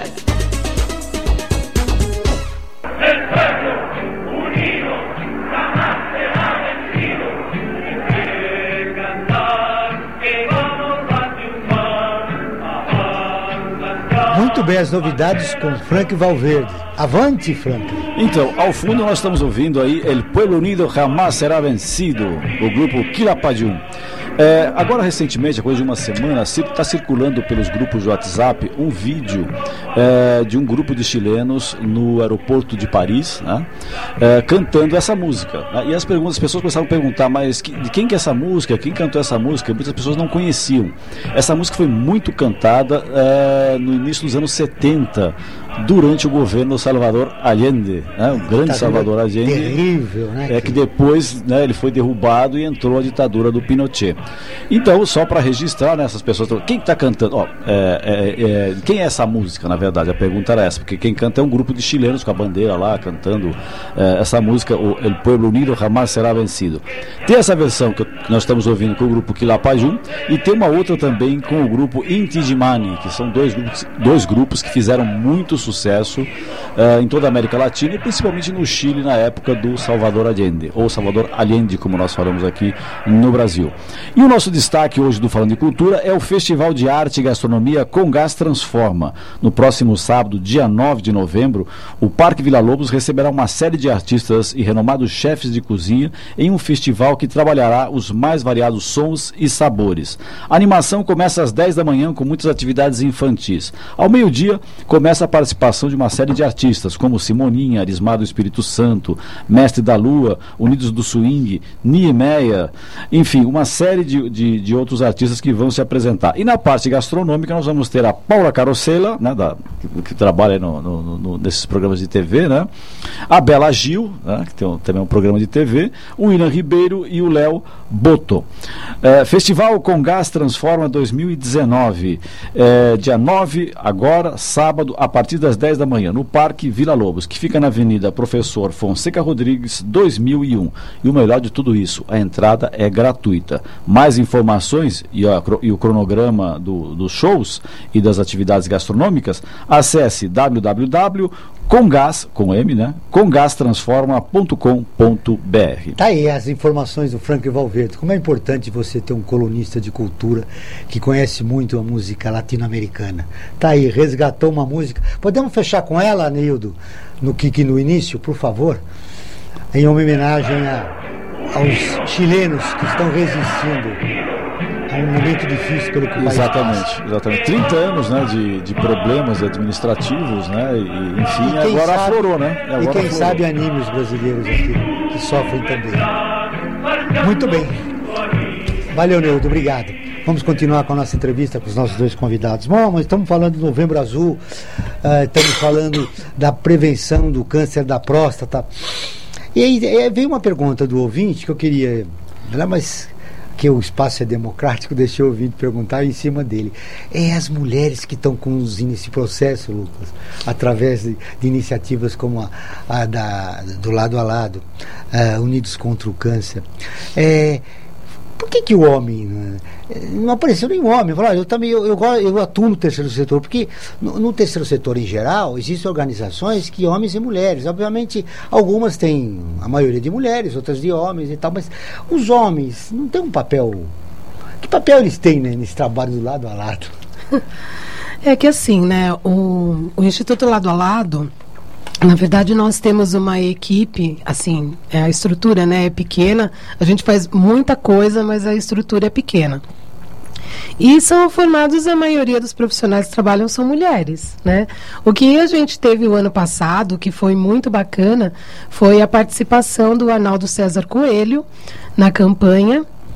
S3: Muito bem, as novidades com Frank Valverde. Avante, Frank!
S5: Então, ao fundo nós estamos ouvindo aí El Pueblo Unido Jamás Será Vencido, o grupo Quilapayún. Agora, recentemente, há coisa de uma semana, está circulando pelos grupos de WhatsApp um vídeo de um grupo de chilenos no aeroporto de Paris, né, cantando essa música. Né, e as pessoas começaram a perguntar, mas de quem que é essa música? Quem cantou essa música? Muitas pessoas não conheciam. Essa música foi muito cantada no início dos anos 70, durante o governo do Salvador Allende, né, o grande Salvador Allende.
S3: Terrível, né?
S5: Que depois, né, ele foi derrubado e entrou a ditadura do Pinochet. Então, só para registrar, né, essas pessoas, quem está cantando? Quem é essa música, na verdade? A pergunta era essa, porque quem canta é um grupo de chilenos com a bandeira lá, cantando essa música, o El Pueblo Unido Jamás Será Vencido. Tem essa versão que nós estamos ouvindo com o grupo Quilapayún, e tem uma outra também com o grupo Inti Illimani, que são dois grupos que fizeram muito sucesso em toda a América Latina e principalmente no Chile na época do Salvador Allende, ou Salvador Allende, como nós falamos aqui no Brasil. E o nosso destaque hoje do Falando de Cultura é o Festival de Arte e Gastronomia Congás Transforma. No próximo sábado, dia 9 de novembro, o Parque Vila Lobos receberá uma série de artistas e renomados chefes de cozinha em um festival que trabalhará os mais variados sons e sabores. A animação começa às 10 da manhã com muitas atividades infantis. Ao meio-dia, começa a participação de uma série de artistas, como Simoninha, Arismar do Espírito Santo, Mestre da Lua, Unidos do Swing, Niemeia, enfim, uma série de outros artistas que vão se apresentar. E na parte gastronômica nós vamos ter a Paula Carosella, né, que trabalha nesses programas de TV, né, a Bela Gil, né, que tem também um programa de TV, o William Ribeiro e o Léo Boto. Festival Congás Transforma 2019, dia 9, agora, sábado, a partir das 10 da manhã, no Parque Vila Lobos, que fica na Avenida Professor Fonseca Rodrigues, 2001. E o melhor de tudo isso, a entrada é gratuita. Mais informações e o cronograma dos shows e das atividades gastronômicas, acesse www.congastransforma.com.br.
S3: Tá aí as informações do Frank Valverde. Como é importante você ter um colunista de cultura que conhece muito a música latino-americana. Tá aí, resgatou uma música. Podemos fechar com ela, Neildo, no início, por favor? Em uma homenagem aos chilenos que estão resistindo a um momento difícil pelo que o país passa.
S5: Exatamente. 30 anos, né, de problemas administrativos, né, e enfim, agora aflorou, né?
S3: E quem sabe anime os brasileiros aqui, que sofrem também. Muito bem. Valeu, Neildo, obrigado. Vamos continuar com a nossa entrevista com os nossos dois convidados. Bom, mas estamos falando do Novembro Azul, estamos falando da prevenção do câncer da próstata. E aí veio uma pergunta do ouvinte que eu queria, mas que o espaço é democrático, deixei o ouvinte perguntar em cima dele. As mulheres que estão conduzindo esse processo, Lucas, através de iniciativas como do Lado a Lado, Unidos contra o Câncer. Por que o homem não apareceu nenhum homem? Eu atuo no terceiro setor, porque no terceiro setor em geral existem organizações que homens e mulheres, obviamente algumas têm a maioria de mulheres, outras de homens e tal, mas os homens não têm um papel. Que papel eles têm, né, nesse trabalho do Lado a Lado?
S4: É que assim, né, o Instituto Lado a Lado, na verdade, nós temos uma equipe, assim, a estrutura, né, é pequena, a gente faz muita coisa, mas a estrutura é pequena. E são formados, a maioria dos profissionais que trabalham são mulheres, né? O que a gente teve o ano passado, que foi muito bacana, foi a participação do Arnaldo César Coelho na campanha.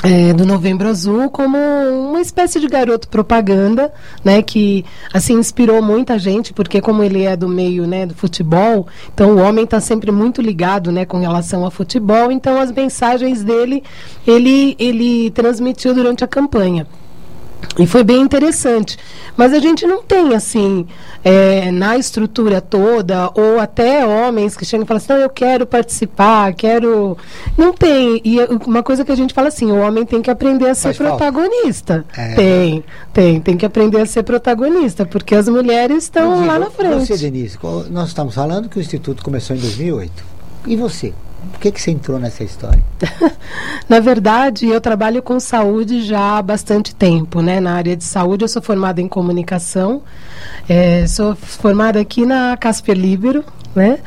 S4: do Novembro Azul como uma espécie de garoto propaganda, né, que assim inspirou muita gente, porque como ele é do meio, né, do futebol, então o homem está sempre muito ligado, né, com relação ao futebol, então as mensagens dele ele transmitiu durante a campanha. E foi bem interessante. Mas a gente não tem, assim, na estrutura toda, ou até homens que chegam e falam assim, não, eu quero participar, quero... Não tem. E uma coisa que a gente fala assim, o homem tem que aprender a ser protagonista. Tem que aprender a ser protagonista, porque as mulheres estão lá na frente.
S3: Você, Denise, nós estamos falando que o Instituto começou em 2008. E você? Por que você entrou nessa história?
S4: Na verdade, eu trabalho com saúde já há bastante tempo, né? Na área de saúde, eu sou formada em comunicação, sou formada aqui na Casper Libero, né?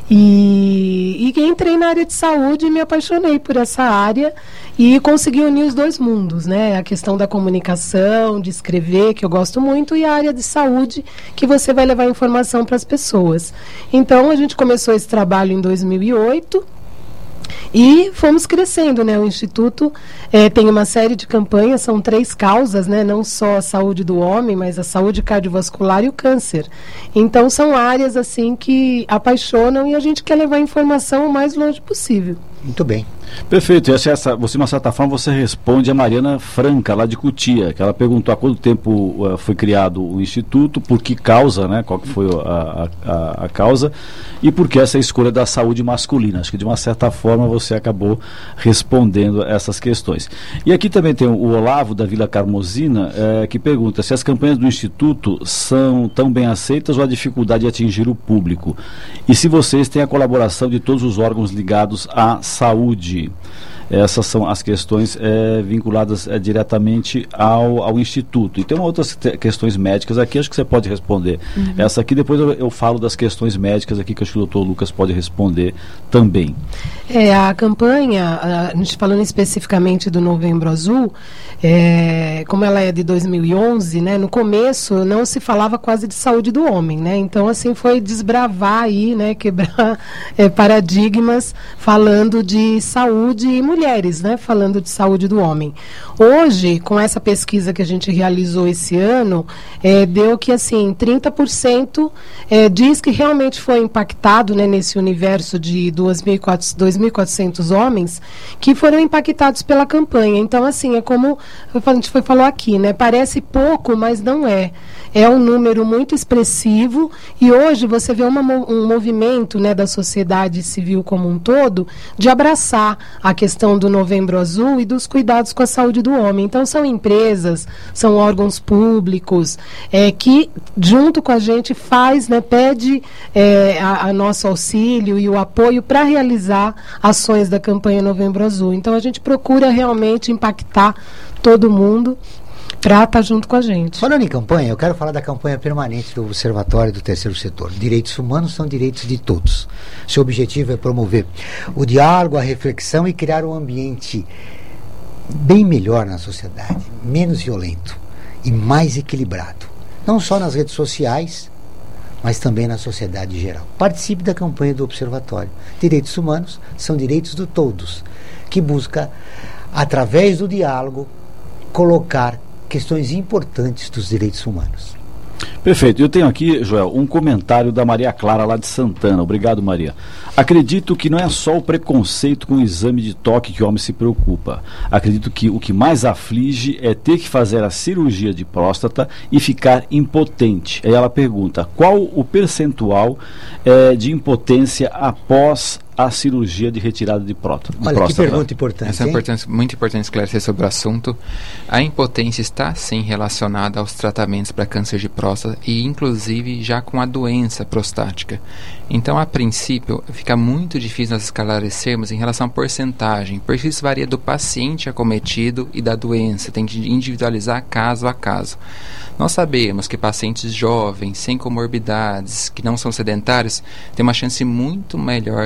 S4: E entrei na área de saúde e me apaixonei por essa área e consegui unir os dois mundos, né? A questão da comunicação, de escrever, que eu gosto muito, e a área de saúde, que você vai levar informação para as pessoas. Então, a gente começou esse trabalho em 2008, e fomos crescendo, né? O Instituto tem uma série de campanhas, são 3 causas, né? Não só a saúde do homem, mas a saúde cardiovascular e o câncer. Então são áreas assim que apaixonam e a gente quer levar a informação o mais longe possível.
S3: Muito bem.
S5: Perfeito. Você, de uma certa forma, você responde a Mariana Franca, lá de Cotia, que ela perguntou há quanto tempo foi criado o Instituto, por que causa, né? Qual que foi a causa, e por que essa escolha da saúde masculina. Acho que, de uma certa forma, você acabou respondendo essas questões. E aqui também tem o Olavo, da Vila Carmozina, que pergunta se as campanhas do Instituto são tão bem aceitas ou a dificuldade de atingir o público. E se vocês têm a colaboração de todos os órgãos ligados à saúde. Essas são as questões vinculadas diretamente ao Instituto. E tem outras questões médicas aqui, acho que você pode responder. Essa aqui, depois eu falo das questões médicas aqui, que acho que o doutor Lucas pode responder também.
S4: A campanha, a gente falando especificamente do Novembro Azul, como ela é de 2011, né, no começo não se falava quase de saúde do homem, né, então assim foi desbravar aí, né, quebrar paradigmas falando de saúde e mulheres, né, falando de saúde do homem. Hoje, com essa pesquisa que a gente realizou esse ano, deu que assim, 30% diz que realmente foi impactado, né, nesse universo de 2.400 homens que foram impactados pela campanha. Então, assim, é como a gente falou aqui, né? Parece pouco, mas não é. É um número muito expressivo e hoje você vê um movimento, né, da sociedade civil como um todo de abraçar a questão do Novembro Azul e dos cuidados com a saúde do homem. Então são empresas, são órgãos públicos que junto com a gente faz, né, pede a nosso auxílio e o apoio para realizar ações da campanha Novembro Azul. Então a gente procura realmente impactar todo mundo para estar junto com a gente.
S3: Falando em campanha, eu quero falar da campanha permanente do Observatório do Terceiro Setor. Direitos humanos são direitos de todos. Seu objetivo é promover o diálogo, a reflexão e criar um ambiente bem melhor na sociedade, menos violento e mais equilibrado. Não só nas redes sociais, mas também na sociedade em geral. Participe da campanha do Observatório. Direitos humanos são direitos de todos, que busca, através do diálogo, colocar questões importantes dos direitos humanos.
S5: Perfeito. Eu tenho aqui, Joel, um comentário da Maria Clara, lá de Santana. Obrigado, Maria. Acredito que não é só o preconceito com o exame de toque que o homem se preocupa. Acredito que o que mais aflige é ter que fazer a cirurgia de próstata e ficar impotente. Aí ela pergunta, qual o percentual de impotência após a cirurgia de retirada de próstata?
S3: Olha, que pergunta importante.
S6: Essa é muito importante esclarecer sobre o assunto. A impotência está sim relacionada aos tratamentos para câncer de próstata e inclusive já com a doença prostática. Então, a princípio, fica muito difícil nós esclarecermos em relação à porcentagem, porque isso varia do paciente acometido e da doença, tem que individualizar caso a caso. Nós sabemos que pacientes jovens, sem comorbidades, que não são sedentários, têm uma chance muito melhor de recuperar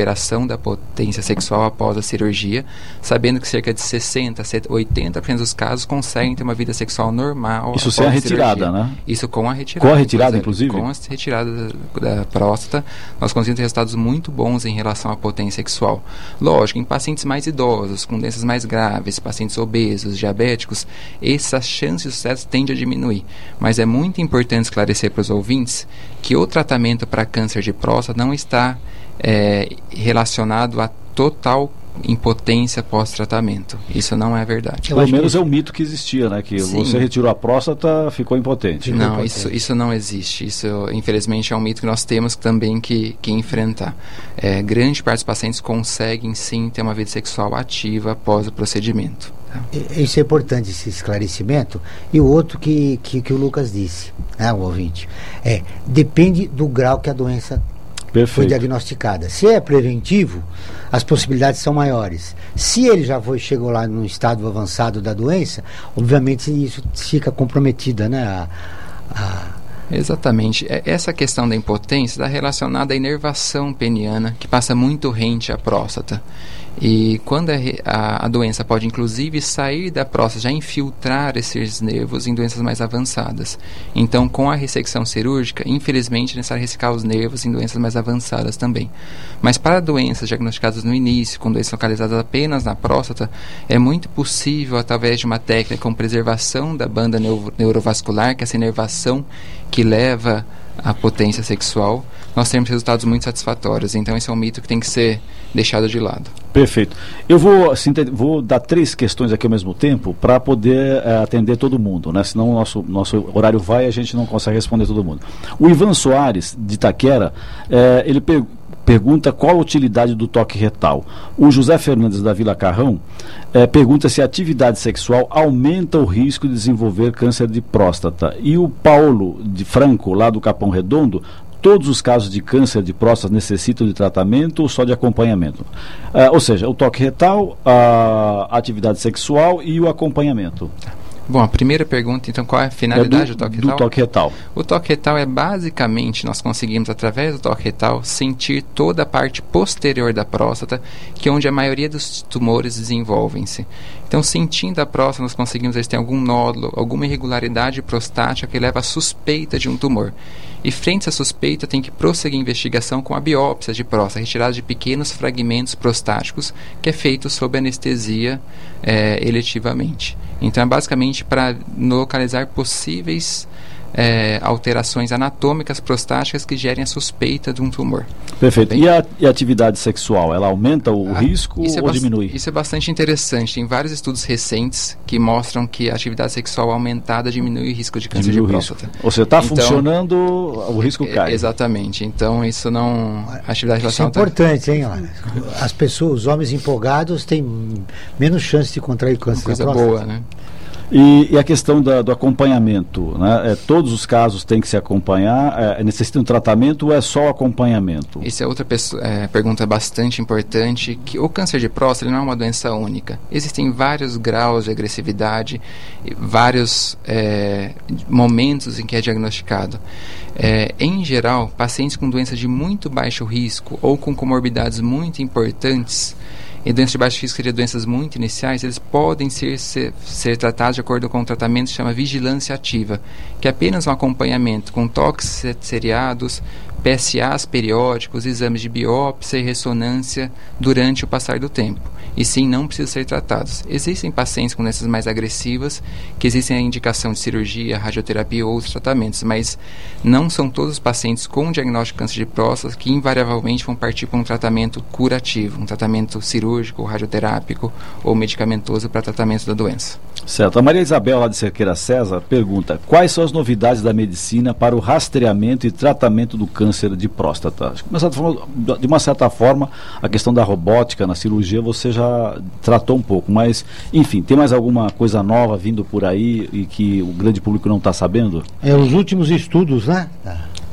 S6: recuperação da potência sexual após a cirurgia, sabendo que cerca de 60% a 80% dos casos conseguem ter uma vida sexual normal.
S5: Isso sem a retirada, né?
S6: Isso com a retirada.
S5: Com a retirada, inclusive?
S6: Com a retirada da próstata, nós conseguimos ter resultados muito bons em relação à potência sexual. Lógico, em pacientes mais idosos, com doenças mais graves, pacientes obesos, diabéticos, essas chances de sucesso tendem a diminuir. Mas é muito importante esclarecer para os ouvintes que o tratamento para câncer de próstata não está relacionado a total impotência pós-tratamento. Isso não é verdade.
S5: Pelo menos é um mito que existia, né? Que Sim. Você retirou a próstata, ficou impotente.
S6: Não, isso não existe. Isso, infelizmente, é um mito que nós temos também que enfrentar. Grande parte dos pacientes conseguem, sim, ter uma vida sexual ativa após o procedimento.
S3: Isso é importante, esse esclarecimento. E o outro que o Lucas disse, o ouvinte, depende do grau que a doença foi diagnosticada. Se é preventivo, as possibilidades são maiores. Se ele já chegou lá no estado avançado da doença, obviamente isso fica comprometida, né?
S6: Exatamente. Essa questão da impotência está relacionada à inervação peniana, que passa muito rente à próstata. E quando a doença pode inclusive sair da próstata, já infiltrar esses nervos em doenças mais avançadas. Então, com a ressecção cirúrgica, infelizmente é necessário ressecar os nervos em doenças mais avançadas também. Mas para doenças diagnosticadas no início, com doenças localizadas apenas na próstata, é muito possível, através de uma técnica com preservação da banda neurovascular, que é essa inervação que leva à potência sexual, nós temos resultados muito satisfatórios. Então esse é um mito que tem que ser deixado de lado.
S5: Perfeito. Eu vou dar 3 questões aqui ao mesmo tempo para poder atender todo mundo, né? Senão o nosso horário vai e a gente não consegue responder todo mundo. O Ivan Soares, de Itaquera, ele pergunta qual a utilidade do toque retal. O José Fernandes, da Vila Carrão, pergunta se a atividade sexual aumenta o risco de desenvolver câncer de próstata. E o Paulo de Franco, lá do Capão Redondo, todos os casos de câncer de próstata necessitam de tratamento ou só de acompanhamento? Ou seja, o toque retal, a atividade sexual e o acompanhamento.
S6: Bom, a primeira pergunta, então, qual é a finalidade do toque retal?
S5: Do toque retal.
S6: O toque retal é basicamente, nós conseguimos, através do toque retal, sentir toda a parte posterior da próstata, que é onde a maioria dos tumores desenvolvem-se. Então, sentindo a próstata, nós conseguimos ver se tem algum nódulo, alguma irregularidade prostática que leva à suspeita de um tumor. E frente à suspeita, tem que prosseguir a investigação com a biópsia de próstata, retirada de pequenos fragmentos prostáticos, que é feito sob anestesia eletivamente. Então, é basicamente para localizar possíveis alterações anatômicas prostáticas que gerem a suspeita de um tumor.
S5: Perfeito. E a atividade sexual, ela aumenta o risco ou diminui?
S6: Isso é bastante interessante. Tem vários estudos recentes que mostram que a atividade sexual aumentada diminui o risco de câncer de próstata.
S5: Ou seja, está funcionando, o risco cai.
S6: Exatamente. Então, isso não... A atividade
S3: relacionada... Isso é importante, hein? As pessoas, os homens empolgados têm menos chance de contrair câncer da próstata.
S6: Coisa boa, né?
S5: E a questão do acompanhamento, né? Todos os casos têm que se acompanhar, necessitam de tratamento ou é só acompanhamento?
S6: Isso é outra pergunta bastante importante, que o câncer de próstata não é uma doença única. Existem vários graus de agressividade, vários momentos em que é diagnosticado. Em geral, pacientes com doenças de muito baixo risco ou com comorbidades muito importantes, e doenças de baixo risco seriam doenças muito iniciais, eles podem ser tratados de acordo com um tratamento que se chama vigilância ativa, que é apenas um acompanhamento com toques seriados, PSAs periódicos, exames de biópsia e ressonância durante o passar do tempo. E sim, não precisam ser tratados. Existem pacientes com doenças mais agressivas, que existem a indicação de cirurgia, radioterapia ou outros tratamentos, mas não são todos os pacientes com diagnóstico de câncer de próstata que invariavelmente vão partir para um tratamento curativo, um tratamento cirúrgico, radioterápico ou medicamentoso para tratamento da doença.
S5: Certo. A Maria Isabel, lá de Cerqueira César, pergunta: quais são as novidades da medicina para o rastreamento e tratamento do câncer de próstata? De uma certa forma, a questão da robótica na cirurgia você já tratou um pouco, mas, enfim, tem mais alguma coisa nova vindo por aí e que o grande público não está sabendo?
S3: Os últimos estudos, né?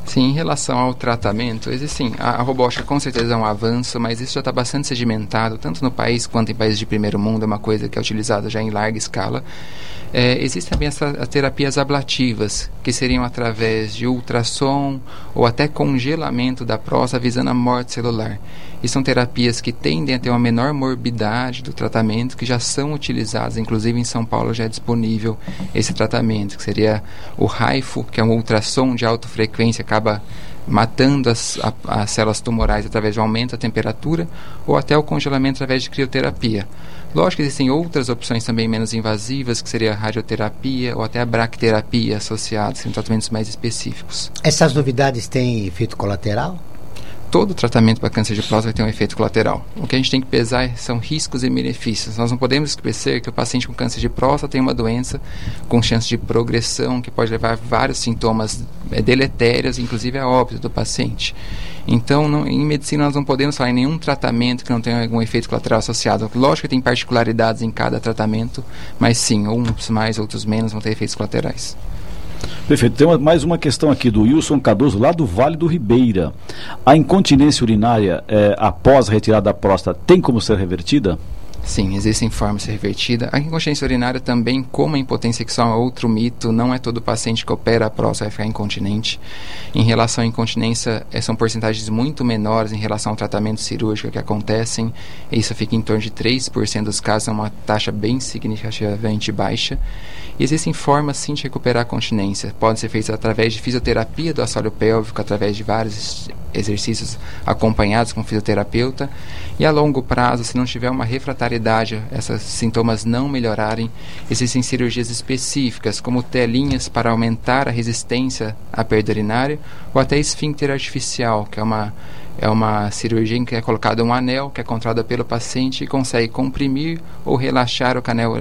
S6: Sim, em relação ao tratamento, existe, a robótica com certeza é um avanço, mas isso já está bastante sedimentado, tanto no país quanto em países de primeiro mundo, é uma coisa que é utilizada já em larga escala. Existem também as terapias ablativas, que seriam através de ultrassom ou até congelamento da próstata visando a morte celular. E são terapias que tendem a ter uma menor morbidade do tratamento, que já são utilizadas, inclusive em São Paulo já é disponível esse tratamento, que seria o HIFU, que é um ultrassom de alta frequência, acaba matando as células tumorais através de aumento da temperatura, ou até o congelamento através de crioterapia. Lógico que existem outras opções também menos invasivas, que seria a radioterapia ou até a bracterapia associadas, em tratamentos mais específicos.
S3: Essas novidades têm efeito colateral?
S6: Todo tratamento para câncer de próstata vai ter um efeito colateral. O que a gente tem que pesar são riscos e benefícios. Nós não podemos esquecer que o paciente com câncer de próstata tem uma doença com chance de progressão, que pode levar a vários sintomas deletérios, inclusive a óbito do paciente. Então, em medicina, nós não podemos falar em nenhum tratamento que não tenha algum efeito colateral associado. Lógico que tem particularidades em cada tratamento, mas sim, uns mais, outros menos vão ter efeitos colaterais.
S5: Perfeito. Tem mais uma questão aqui do Wilson Cardoso, lá do Vale do Ribeira. A incontinência urinária após a retirada da próstata tem como ser revertida?
S6: Sim, existem formas de ser revertida. A incontinência urinária também, como a impotência sexual, é outro mito. Não é todo paciente que opera a próstata vai ficar incontinente. Em relação à incontinência, são porcentagens muito menores em relação ao tratamento cirúrgico que acontecem. Isso fica em torno de 3% dos casos, é uma taxa bem significativamente baixa. E existem formas, sim, de recuperar a continência. Podem ser feitas através de fisioterapia do assoalho pélvico, através de vários exercícios acompanhados com fisioterapeuta. E a longo prazo, se não tiver uma refratariedade, esses sintomas não melhorarem, existem cirurgias específicas, como telinhas para aumentar a resistência à perda urinária, ou até esfíncter artificial, que é uma cirurgia em que é colocado um anel que é contraído pelo paciente e consegue comprimir ou relaxar o canal,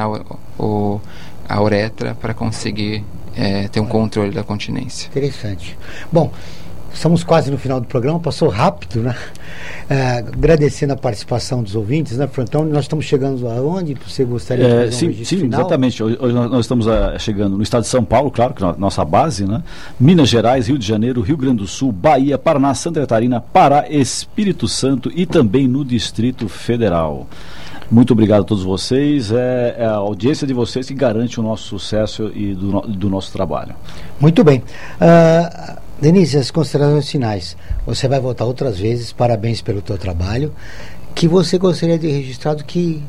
S6: a uretra, para conseguir ter um controle da continência.
S3: Interessante. Bom, estamos quase no final do programa, passou rápido, né? Agradecendo a participação dos ouvintes, né, Então, nós estamos chegando aonde você gostaria de fazer um registro final?
S5: Exatamente. Hoje nós estamos chegando no estado de São Paulo, claro, que é a nossa base, né? Minas Gerais, Rio de Janeiro, Rio Grande do Sul, Bahia, Paraná, Santa Catarina, Pará, Espírito Santo e também no Distrito Federal. Muito obrigado a todos vocês. É a audiência de vocês que garante o nosso sucesso e do nosso trabalho.
S3: Muito bem. Denise, as considerações finais. Você vai voltar outras vezes. Parabéns pelo teu trabalho. Que você gostaria de registrado que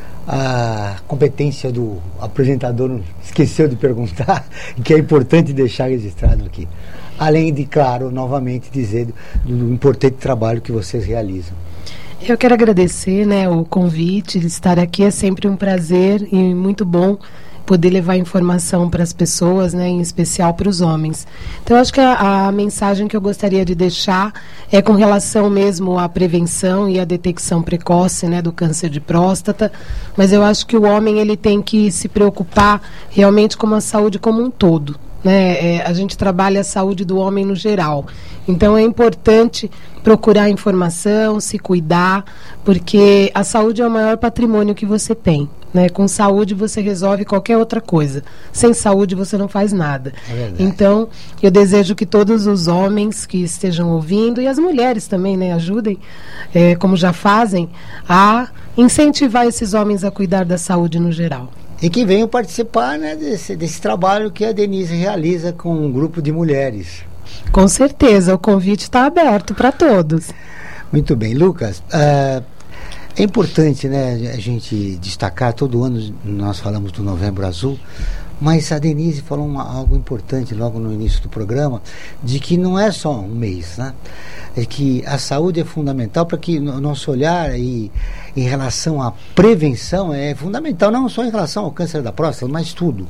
S3: a competência do apresentador esqueceu de perguntar, que é importante deixar registrado aqui. Além de, claro, novamente dizer do importante trabalho que vocês realizam.
S4: Eu quero agradecer, o convite de estar aqui. É sempre um prazer e muito bom poder levar informação para as pessoas, em especial para os homens. Então, acho que a mensagem que eu gostaria de deixar é com relação mesmo à prevenção e à detecção precoce, do câncer de próstata, mas eu acho que o homem ele tem que se preocupar realmente com a saúde como um todo. A gente trabalha a saúde do homem no geral. Então é importante procurar informação, se cuidar, porque a saúde é o maior patrimônio que você tem. Com saúde você resolve qualquer outra coisa. Sem saúde você não faz nada. Então eu desejo que todos os homens que estejam ouvindo, e as mulheres também, ajudem, como já fazem, a incentivar esses homens a cuidar da saúde no geral.
S3: E que venham participar desse trabalho que a Denise realiza com um grupo de mulheres.
S4: Com certeza, o convite está aberto para todos.
S3: Muito bem, Lucas. É importante a gente destacar, todo ano nós falamos do Novembro Azul, mas a Denise falou algo importante logo no início do programa, de que não é só um mês, é que a saúde é fundamental para que o nosso olhar em relação à prevenção é fundamental, não só em relação ao câncer da próstata, mas tudo.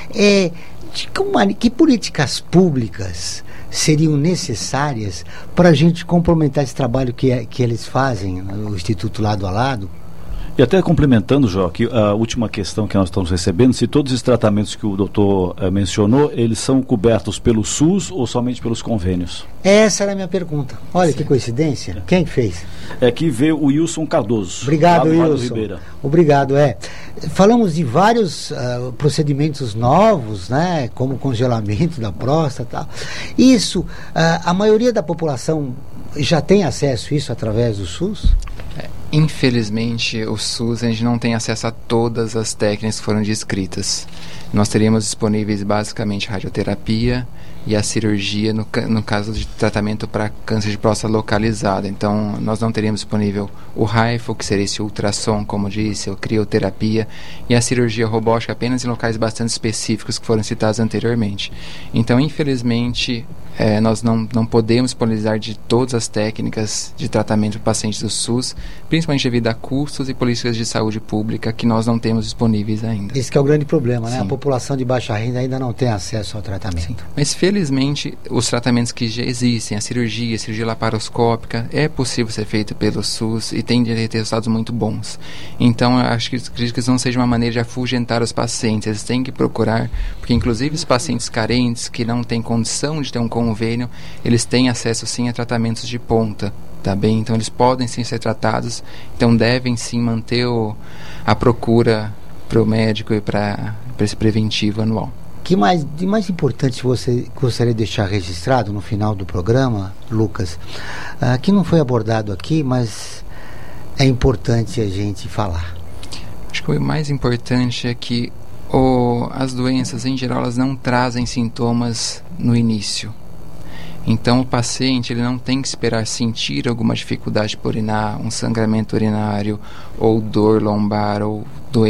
S3: Que políticas públicas seriam necessárias para a gente complementar esse trabalho que eles fazem, o Instituto Lado a Lado?
S5: E até complementando, Jó, que a última questão que nós estamos recebendo, se todos os tratamentos que o doutor mencionou, eles são cobertos pelo SUS ou somente pelos convênios?
S3: Essa era a minha pergunta. Olha que coincidência. Quem fez?
S5: Que veio o Wilson Cardoso.
S3: Obrigado, Wilson. Obrigado, falamos de vários procedimentos novos, né, como congelamento da próstata, tal. Isso, a maioria da população já tem acesso a isso através do SUS?
S6: Infelizmente, o SUS, a gente não tem acesso a todas as técnicas que foram descritas. Nós teríamos disponíveis basicamente radioterapia e a cirurgia no caso de tratamento para câncer de próstata localizado. Então, nós não teríamos disponível o HIFU, que seria esse ultrassom, como disse, a crioterapia, e a cirurgia robótica apenas em locais bastante específicos que foram citados anteriormente. Então, infelizmente, nós não podemos disponibilizar de todas as técnicas de tratamento para pacientes do SUS, principalmente devido a custos e políticas de saúde pública que nós não temos disponíveis ainda.
S3: Esse que é o grande problema, né?
S6: Sim.
S3: A população de baixa renda ainda não tem acesso ao tratamento.
S6: Sim. Mas felizmente os tratamentos que já existem, a cirurgia laparoscópica, é possível ser feito pelo SUS e tem de ter resultados muito bons. Então eu acho que acredito que isso não seja uma maneira de afugentar os pacientes. Eles têm que procurar, porque inclusive os pacientes carentes que não têm condição de ter um convênio, eles têm acesso sim a tratamentos de ponta. Tá bem? Então eles podem sim ser tratados, então devem sim manter a procura para o médico e para esse preventivo anual.
S3: De mais importante você gostaria de deixar registrado no final do programa, Lucas, que não foi abordado aqui, mas é importante a gente falar.
S6: Acho que o mais importante é que as doenças em geral elas não trazem sintomas no início. Então o paciente ele não tem que esperar sentir alguma dificuldade por urinar, um sangramento urinário, ou dor lombar, ou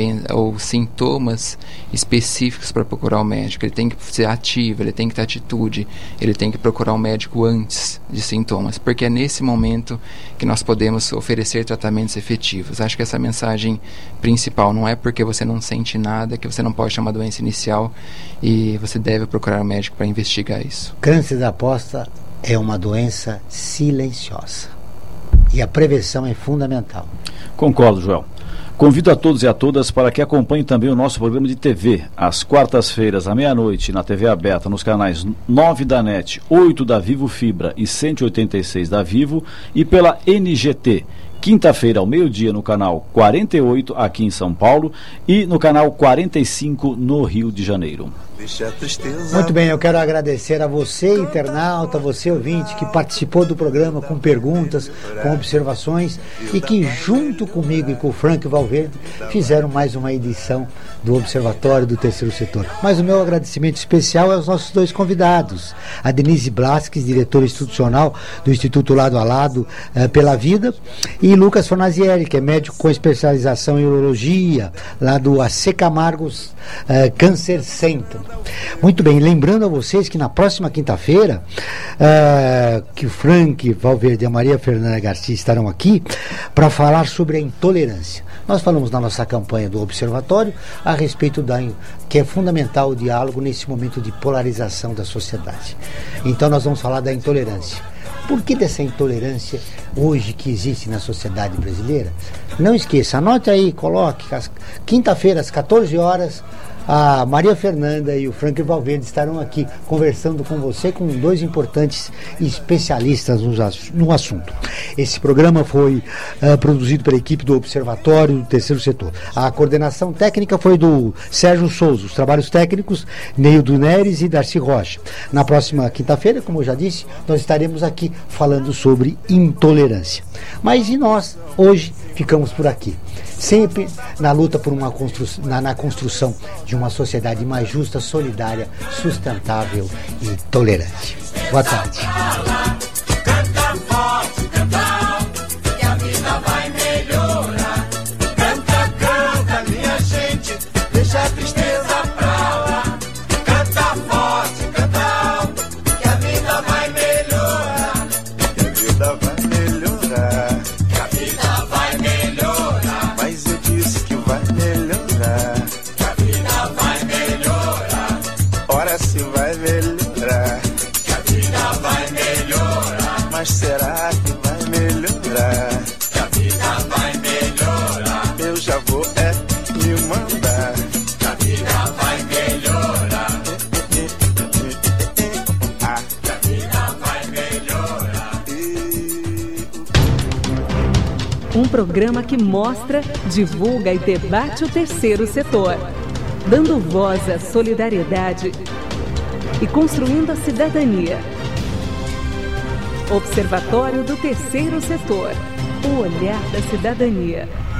S6: sintomas específicos para procurar o médico. Ele tem que ser ativo, ele tem que ter atitude, ele tem que procurar o médico antes de sintomas, porque é nesse momento que nós podemos oferecer tratamentos efetivos. Acho que essa mensagem principal, não é porque você não sente nada que você não pode ter uma doença inicial, e você deve procurar o médico para investigar isso.
S3: Câncer da próstata é uma doença silenciosa e a prevenção é fundamental.
S5: Concordo, Joel. Convido a todos e a todas para que acompanhem também o nosso programa de TV, às quartas-feiras, à meia-noite, na TV aberta, nos canais 9 da NET, 8 da Vivo Fibra e 186 da Vivo, e pela NGT. Quinta-feira, ao meio-dia, no canal 48, aqui em São Paulo, e no canal 45, no Rio de Janeiro.
S3: Muito bem, eu quero agradecer a você, internauta, você ouvinte, que participou do programa com perguntas, com observações, e que junto comigo e com o Frank Valverde fizeram mais uma edição do Observatório do Terceiro Setor. Mas o meu agradecimento especial é aos nossos dois convidados, a Denise Blasques, diretora institucional do Instituto Lado a Lado pela Vida, e Lucas Fornazieri, que é médico com especialização em urologia, lá do AC Camargos Cancer Center. Muito bem, lembrando a vocês que na próxima quinta-feira, que o Frank Valverde e a Maria Fernanda Garcia estarão aqui para falar sobre a intolerância. Nós falamos na nossa campanha do Observatório a respeito que é fundamental o diálogo nesse momento de polarização da sociedade. Então nós vamos falar da intolerância. Por que dessa intolerância hoje que existe na sociedade brasileira? Não esqueça, anote aí, coloque, quinta-feira às 14 horas, a Maria Fernanda e o Frank Valverde estarão aqui conversando com você, com dois importantes especialistas no assunto. Esse programa foi produzido pela equipe do Observatório do Terceiro Setor. A coordenação técnica foi do Sérgio Souza, os trabalhos técnicos Neildo Neres e Darcy Rocha. Na próxima quinta-feira, como eu já disse, nós estaremos aqui falando sobre intolerância. Mas e nós, hoje, ficamos por aqui. Sempre na luta por na construção de uma sociedade mais justa, solidária, sustentável e tolerante. Boa tarde.
S10: Canta forte, canta alto, que a vida vai melhorar. Canta, canta, minha gente, deixa a tristeza pra lá. Canta forte, canta alto, que a vida vai melhorar.
S2: Que a vida vai melhorar.
S10: Que a vida vai melhorar.
S2: Mas eu disse que vai melhorar.
S10: Que a vida vai melhorar.
S2: Ora se vai melhorar.
S10: Que a vida vai melhorar.
S2: Mas será que vai melhorar?
S10: Que a vida vai melhorar.
S2: Eu já vou me mandar.
S10: Que a vida vai melhorar. Que a vida vai melhorar.
S1: Um programa que mostra, divulga e debate o terceiro setor, dando voz à solidariedade e construindo a cidadania. Observatório do Terceiro Setor, o olhar da cidadania.